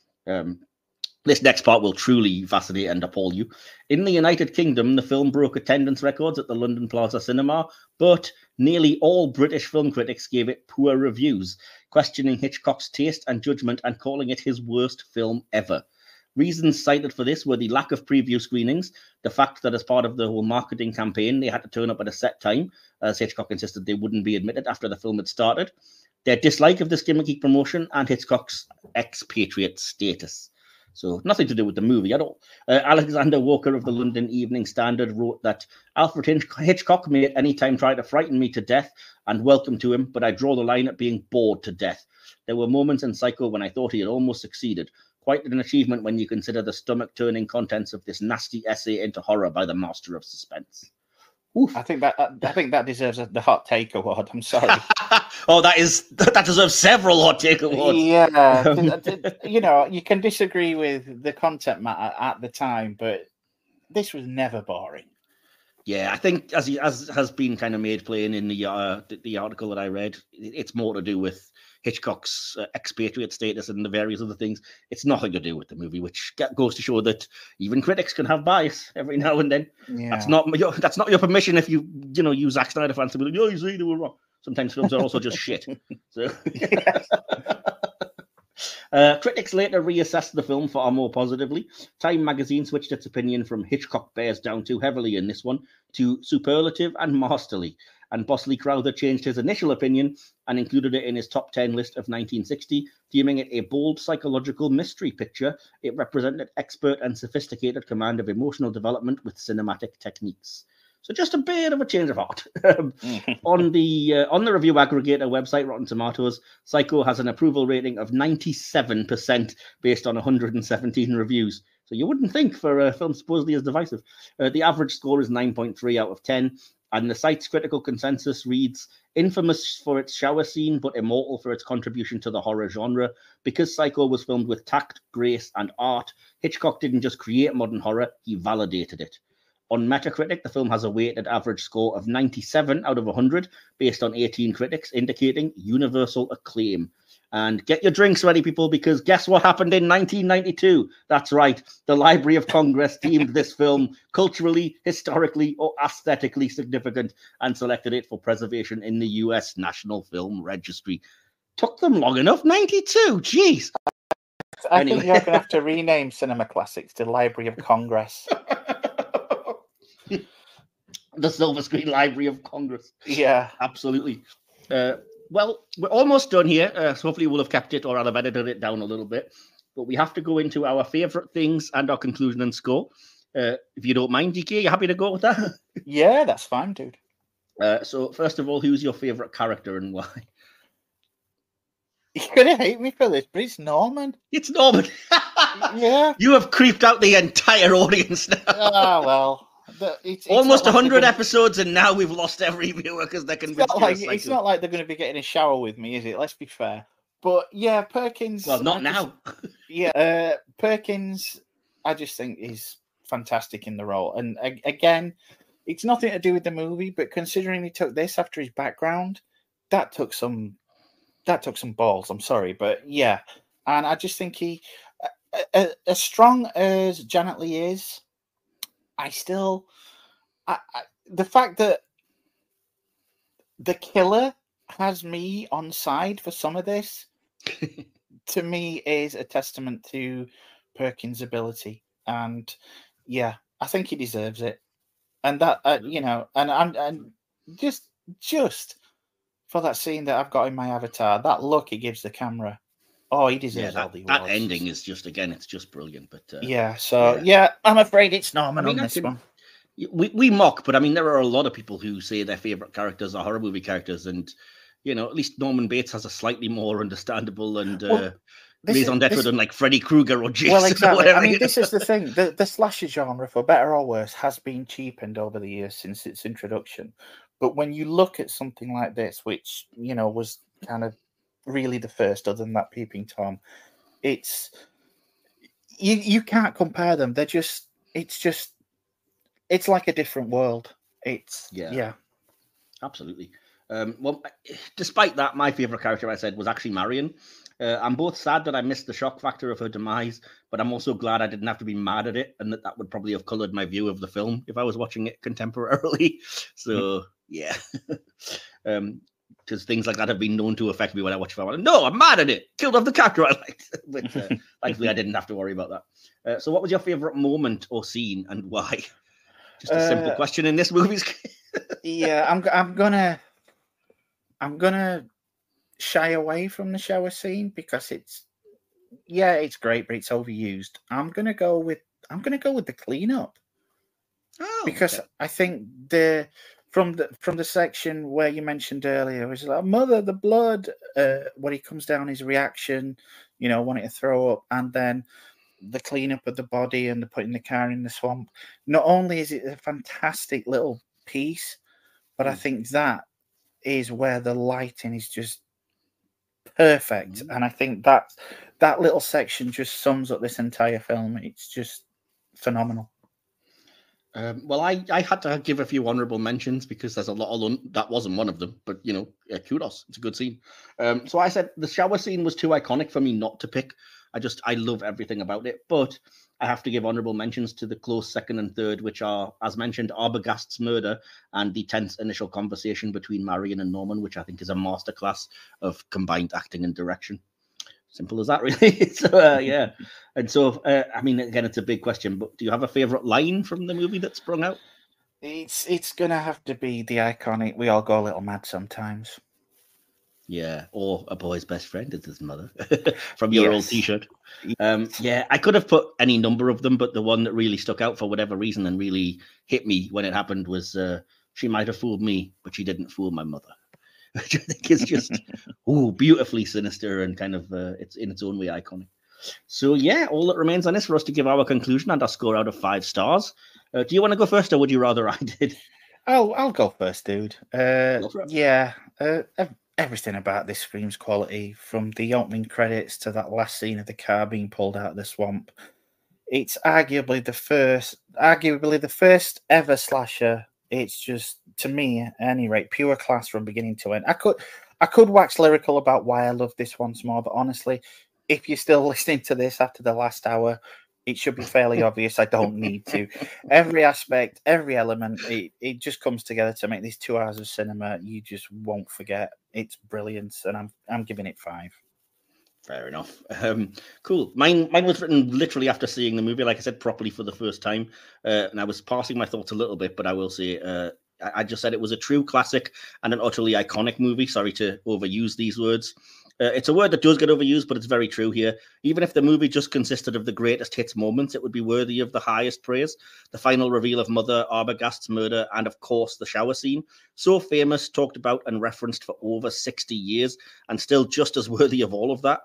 This next part will truly fascinate and appall you. In the United Kingdom, the film broke attendance records at the London Plaza Cinema, but nearly all British film critics gave it poor reviews, questioning Hitchcock's taste and judgment and calling it his worst film ever. Reasons cited for this were the lack of preview screenings, the fact that as part of the whole marketing campaign, they had to turn up at a set time, as Hitchcock insisted they wouldn't be admitted after the film had started, their dislike of this gimmicky promotion, and Hitchcock's expatriate status. So nothing to do with the movie at all. Alexander Walker of the London Evening Standard wrote that Alfred Hitchcock may at any time try to frighten me to death, and welcome to him, but I draw the line at being bored to death. There were moments in Psycho when I thought he had almost succeeded. Quite an achievement when you consider the stomach-turning contents of this nasty essay into horror by the master of suspense. Oof. I think that deserves the hot take award. I'm sorry. Oh, that deserves several hot take awards. Yeah, you know, you can disagree with the content matter at the time, but this was never boring. Yeah, I think as has been kind of made plain in the article that I read, it's more to do with Hitchcock's expatriate status and the various other things. It's nothing to do with the movie, which goes to show that even critics can have bias every now and then. Yeah. That's not your permission if you use Zack Snyder fans to be like, "Oh, you see, they were wrong." Sometimes films are also just shit. So. Critics later reassessed the film far more positively. Time magazine switched its opinion from Hitchcock bears down too heavily in this one to superlative and masterly. And Bosley Crowther changed his initial opinion and included it in his top 10 list of 1960, deeming it a bold psychological mystery picture. It represented expert and sophisticated command of emotional development with cinematic techniques. So just a bit of a change of heart. On the review aggregator website, Rotten Tomatoes, Psycho has an approval rating of 97% based on 117 reviews. So you wouldn't think for a film supposedly as divisive. The average score is 9.3 out of 10. And the site's critical consensus reads, infamous for its shower scene, but immortal for its contribution to the horror genre. Because Psycho was filmed with tact, grace, and art, Hitchcock didn't just create modern horror, he validated it. On Metacritic, the film has a weighted average score of 97 out of 100, based on 18 critics, indicating universal acclaim. And get your drinks ready, people, because guess what happened in 1992? That's right, the Library of Congress deemed this film culturally, historically, or aesthetically significant and selected it for preservation in the US National Film Registry. Took them long enough? 92? Jeez. I think you're going to have to rename Cinema Classics to Library of Congress. The Silver Screen Library of Congress. Yeah. Absolutely. Well, we're almost done here. So hopefully we'll have kept it, or I'll have edited it down a little bit. But we have to go into our favourite things and our conclusion and score. If you don't mind, DK, you happy to go with that? Yeah, that's fine, dude. So first of all, who's your favourite character and why? You're going to hate me for this, but it's Norman. It's Norman. Yeah. You have creeped out the entire audience now. Oh, well. It's Almost not like 100 episodes, and now we've lost every viewer because they're convinced. It's not like they're going to be getting a shower with me, is it? Let's be fair. But yeah, Perkins. Well, not now. Perkins, I just think is fantastic in the role. And again, it's nothing to do with the movie, but considering he took this after his background, that took some balls. I'm sorry, but yeah. And I just think he, as strong as Janet Leigh is, the fact that the killer has me on side for some of this, to me, is a testament to Perkins' ability. And yeah, I think he deserves it. And that, and just for that scene that I've got in my avatar, that look he gives the camera. Oh, he deserves all the awards. That ending is just, again, it's just brilliant. But I'm afraid it's Norman on this one. We mock, but I mean, there are a lot of people who say their favorite characters are horror movie characters, and at least Norman Bates has a slightly more understandable and raison d'etre than like Freddy Krueger or Jason. Well, exactly. Whatever, I mean, this is the thing: the slasher genre, for better or worse, has been cheapened over the years since its introduction. But when you look at something like this, which was kind of really the first, other than that Peeping Tom, it's you can't compare them. It's like a different world. Yeah. Absolutely. Well, despite that, my favorite character, I said, was actually Marion. I'm both sad that I missed the shock factor of her demise, but I'm also glad I didn't have to be mad at it, and that would probably have colored my view of the film if I was watching it contemporarily. So yeah, because things like that have been known to affect me when I watch a film. No, I'm mad at it. Killed off the character I liked. But thankfully, I didn't have to worry about that. So what was your favorite moment or scene, and why? Just a simple question in this movie's case. Yeah, I'm gonna shy away from the shower scene because it's great, but it's overused. I'm gonna go with the cleanup. Because I think from the section where you mentioned earlier, was like, Mother, the blood, when he comes down, his reaction, wanting to throw up, and then the cleanup of the body and the putting the car in the swamp. Not only is it a fantastic little piece, but I think that is where the lighting is just perfect. And I think that little section just sums up this entire film. It's just phenomenal. Well, I had to give a few honorable mentions because there's a lot of that wasn't one of them, but kudos. It's a good scene. So I said the shower scene was too iconic for me not to pick. I love everything about it, but I have to give honorable mentions to the close second and third, which are, as mentioned, Arbogast's murder and the tense initial conversation between Marion and Norman, which I think is a masterclass of combined acting and direction. Simple as that, really. So, yeah. And so, I mean, again, it's a big question, but do you have a favorite line from the movie that sprung out? It's going to have to be the iconic, we all go a little mad sometimes. Yeah, or a boy's best friend is his mother from your old T-shirt. Yeah, I could have put any number of them, but the one that really stuck out for whatever reason and really hit me when it happened was she might have fooled me, but she didn't fool my mother. Which I think is just beautifully sinister and kind of it's in its own way iconic. So yeah, all that remains on this for us to give our conclusion and our score out of 5 stars. Do you want to go first, or would you rather I did? I'll go first, dude. Everything about this screams quality, from the opening credits to that last scene of the car being pulled out of the swamp. It's arguably the first ever slasher. It's just, to me, at any rate, pure class from beginning to end. I could wax lyrical about why I love this once more, but honestly, if you're still listening to this after the last hour, it should be fairly obvious I don't need to. Every aspect, every element, it just comes together to make these 2 hours of cinema you just won't forget. It's brilliant, and I'm giving it 5. Fair enough. Cool. Mine was written literally after seeing the movie, like I said, properly for the first time. And I was parsing my thoughts a little bit, but I will say I just said it was a true classic and an utterly iconic movie. Sorry to overuse these words. It's a word that does get overused, but it's very true here. Even if the movie just consisted of the greatest hits moments, it would be worthy of the highest praise. The final reveal of Mother Arbogast's murder, and of course the shower scene. So famous, talked about and referenced for over 60 years, and still just as worthy of all of that.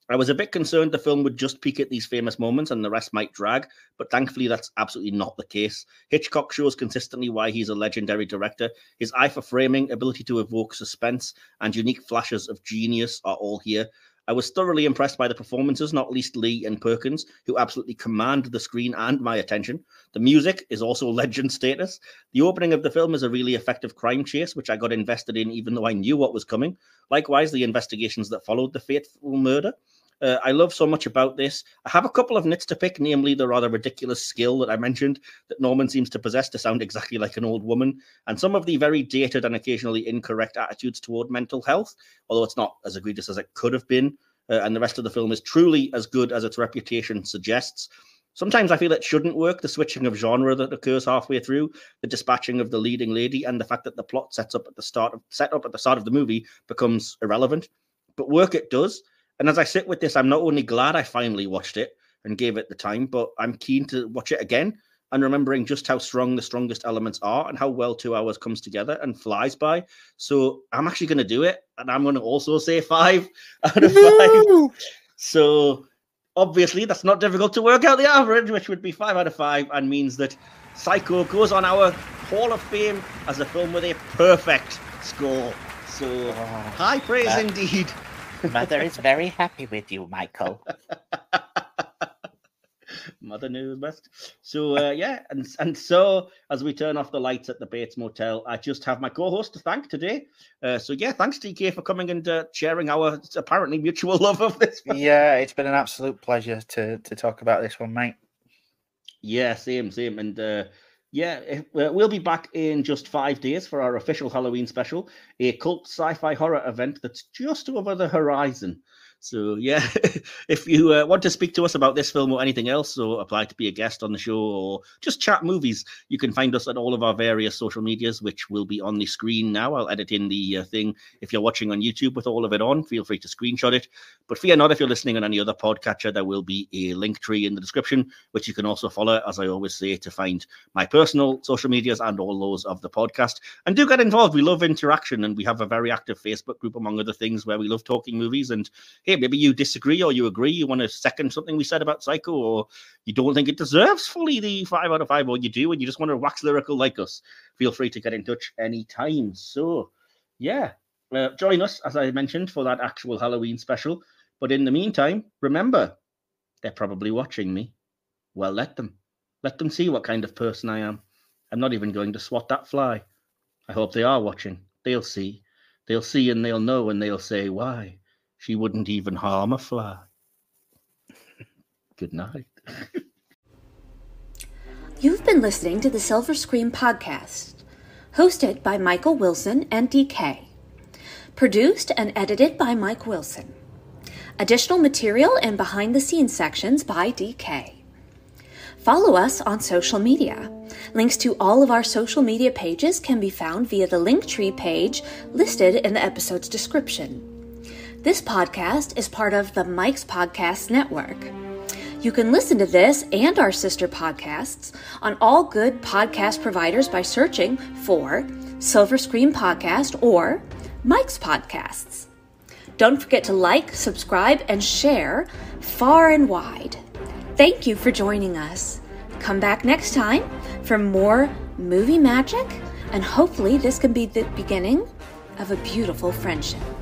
I was a bit concerned the film would just peak at these famous moments and the rest might drag, but thankfully that's absolutely not the case. Hitchcock shows consistently why he's a legendary director. His eye for framing, ability to evoke suspense, and unique flashes of genius are all here. I was thoroughly impressed by the performances, not least Lee and Perkins, who absolutely command the screen and my attention. The music is also legend status. The opening of the film is a really effective crime chase, which I got invested in even though I knew what was coming. Likewise, the investigations that followed the fateful murder. I love so much about this. I have a couple of nits to pick, namely the rather ridiculous skill that I mentioned that Norman seems to possess to sound exactly like an old woman, and some of the very dated and occasionally incorrect attitudes toward mental health, although it's not as egregious as it could have been. And the rest of the film is truly as good as its reputation suggests. Sometimes I feel it shouldn't work, the switching of genre that occurs halfway through, the dispatching of the leading lady, and the fact that the plot set up at the start of the movie becomes irrelevant. But work it does. And as I sit with this, I'm not only glad I finally watched it and gave it the time, but I'm keen to watch it again and remembering just how strong the strongest elements are and how well 2 hours comes together and flies by. So I'm actually going to do it, and I'm going to also say 5 out of 5. So obviously that's not difficult to work out the average, which would be 5 out of 5, and means that Psycho goes on our Hall of Fame as a film with a perfect score. So high praise indeed. Mother is very happy with you, Michael. Mother knows best. So, yeah, and so as we turn off the lights at the Bates Motel, I just have my co-host to thank today. So, yeah, thanks, TK, for coming and sharing our apparently mutual love of this film. Yeah, it's been an absolute pleasure to talk about this one, mate. Yeah, same. And, yeah, we'll be back in just 5 days for our official Halloween special, a cult sci-fi horror event that's just over the horizon. So, yeah, if you want to speak to us about this film or anything else, or apply to be a guest on the show, or just chat movies, you can find us at all of our various social medias, which will be on the screen now. I'll edit in the thing. If you're watching on YouTube with all of it on, feel free to screenshot it. But fear not, if you're listening on any other podcatcher, there will be a link tree in the description, which you can also follow, as I always say, to find my personal social medias and all those of the podcast. And do get involved. We love interaction, and we have a very active Facebook group, among other things, where we love talking movies. And hey, maybe you disagree or you agree, you want to second something we said about Psycho, or you don't think it deserves fully the 5 out of 5, or you do and you just want to wax lyrical like us, feel free to get in touch anytime. So, yeah, join us, as I mentioned, for that actual Halloween special. But in the meantime, remember, they're probably watching me. Well, let them see what kind of person I am. I'm not even going to swat that fly. I hope they are watching. They'll see and they'll know, and they'll say, why? She wouldn't even harm a fly. Good night. You've been listening to the Silver Screen Podcast, hosted by Michael Wilson and DK. Produced and edited by Mike Wilson. Additional material and behind-the-scenes sections by DK. Follow us on social media. Links to all of our social media pages can be found via the Linktree page listed in the episode's description. This podcast is part of the Mike's Podcast Network. You can listen to this and our sister podcasts on all good podcast providers by searching for Silver Screen Podcast or Mike's Podcasts. Don't forget to like, subscribe, and share far and wide. Thank you for joining us. Come back next time for more movie magic, and hopefully this can be the beginning of a beautiful friendship.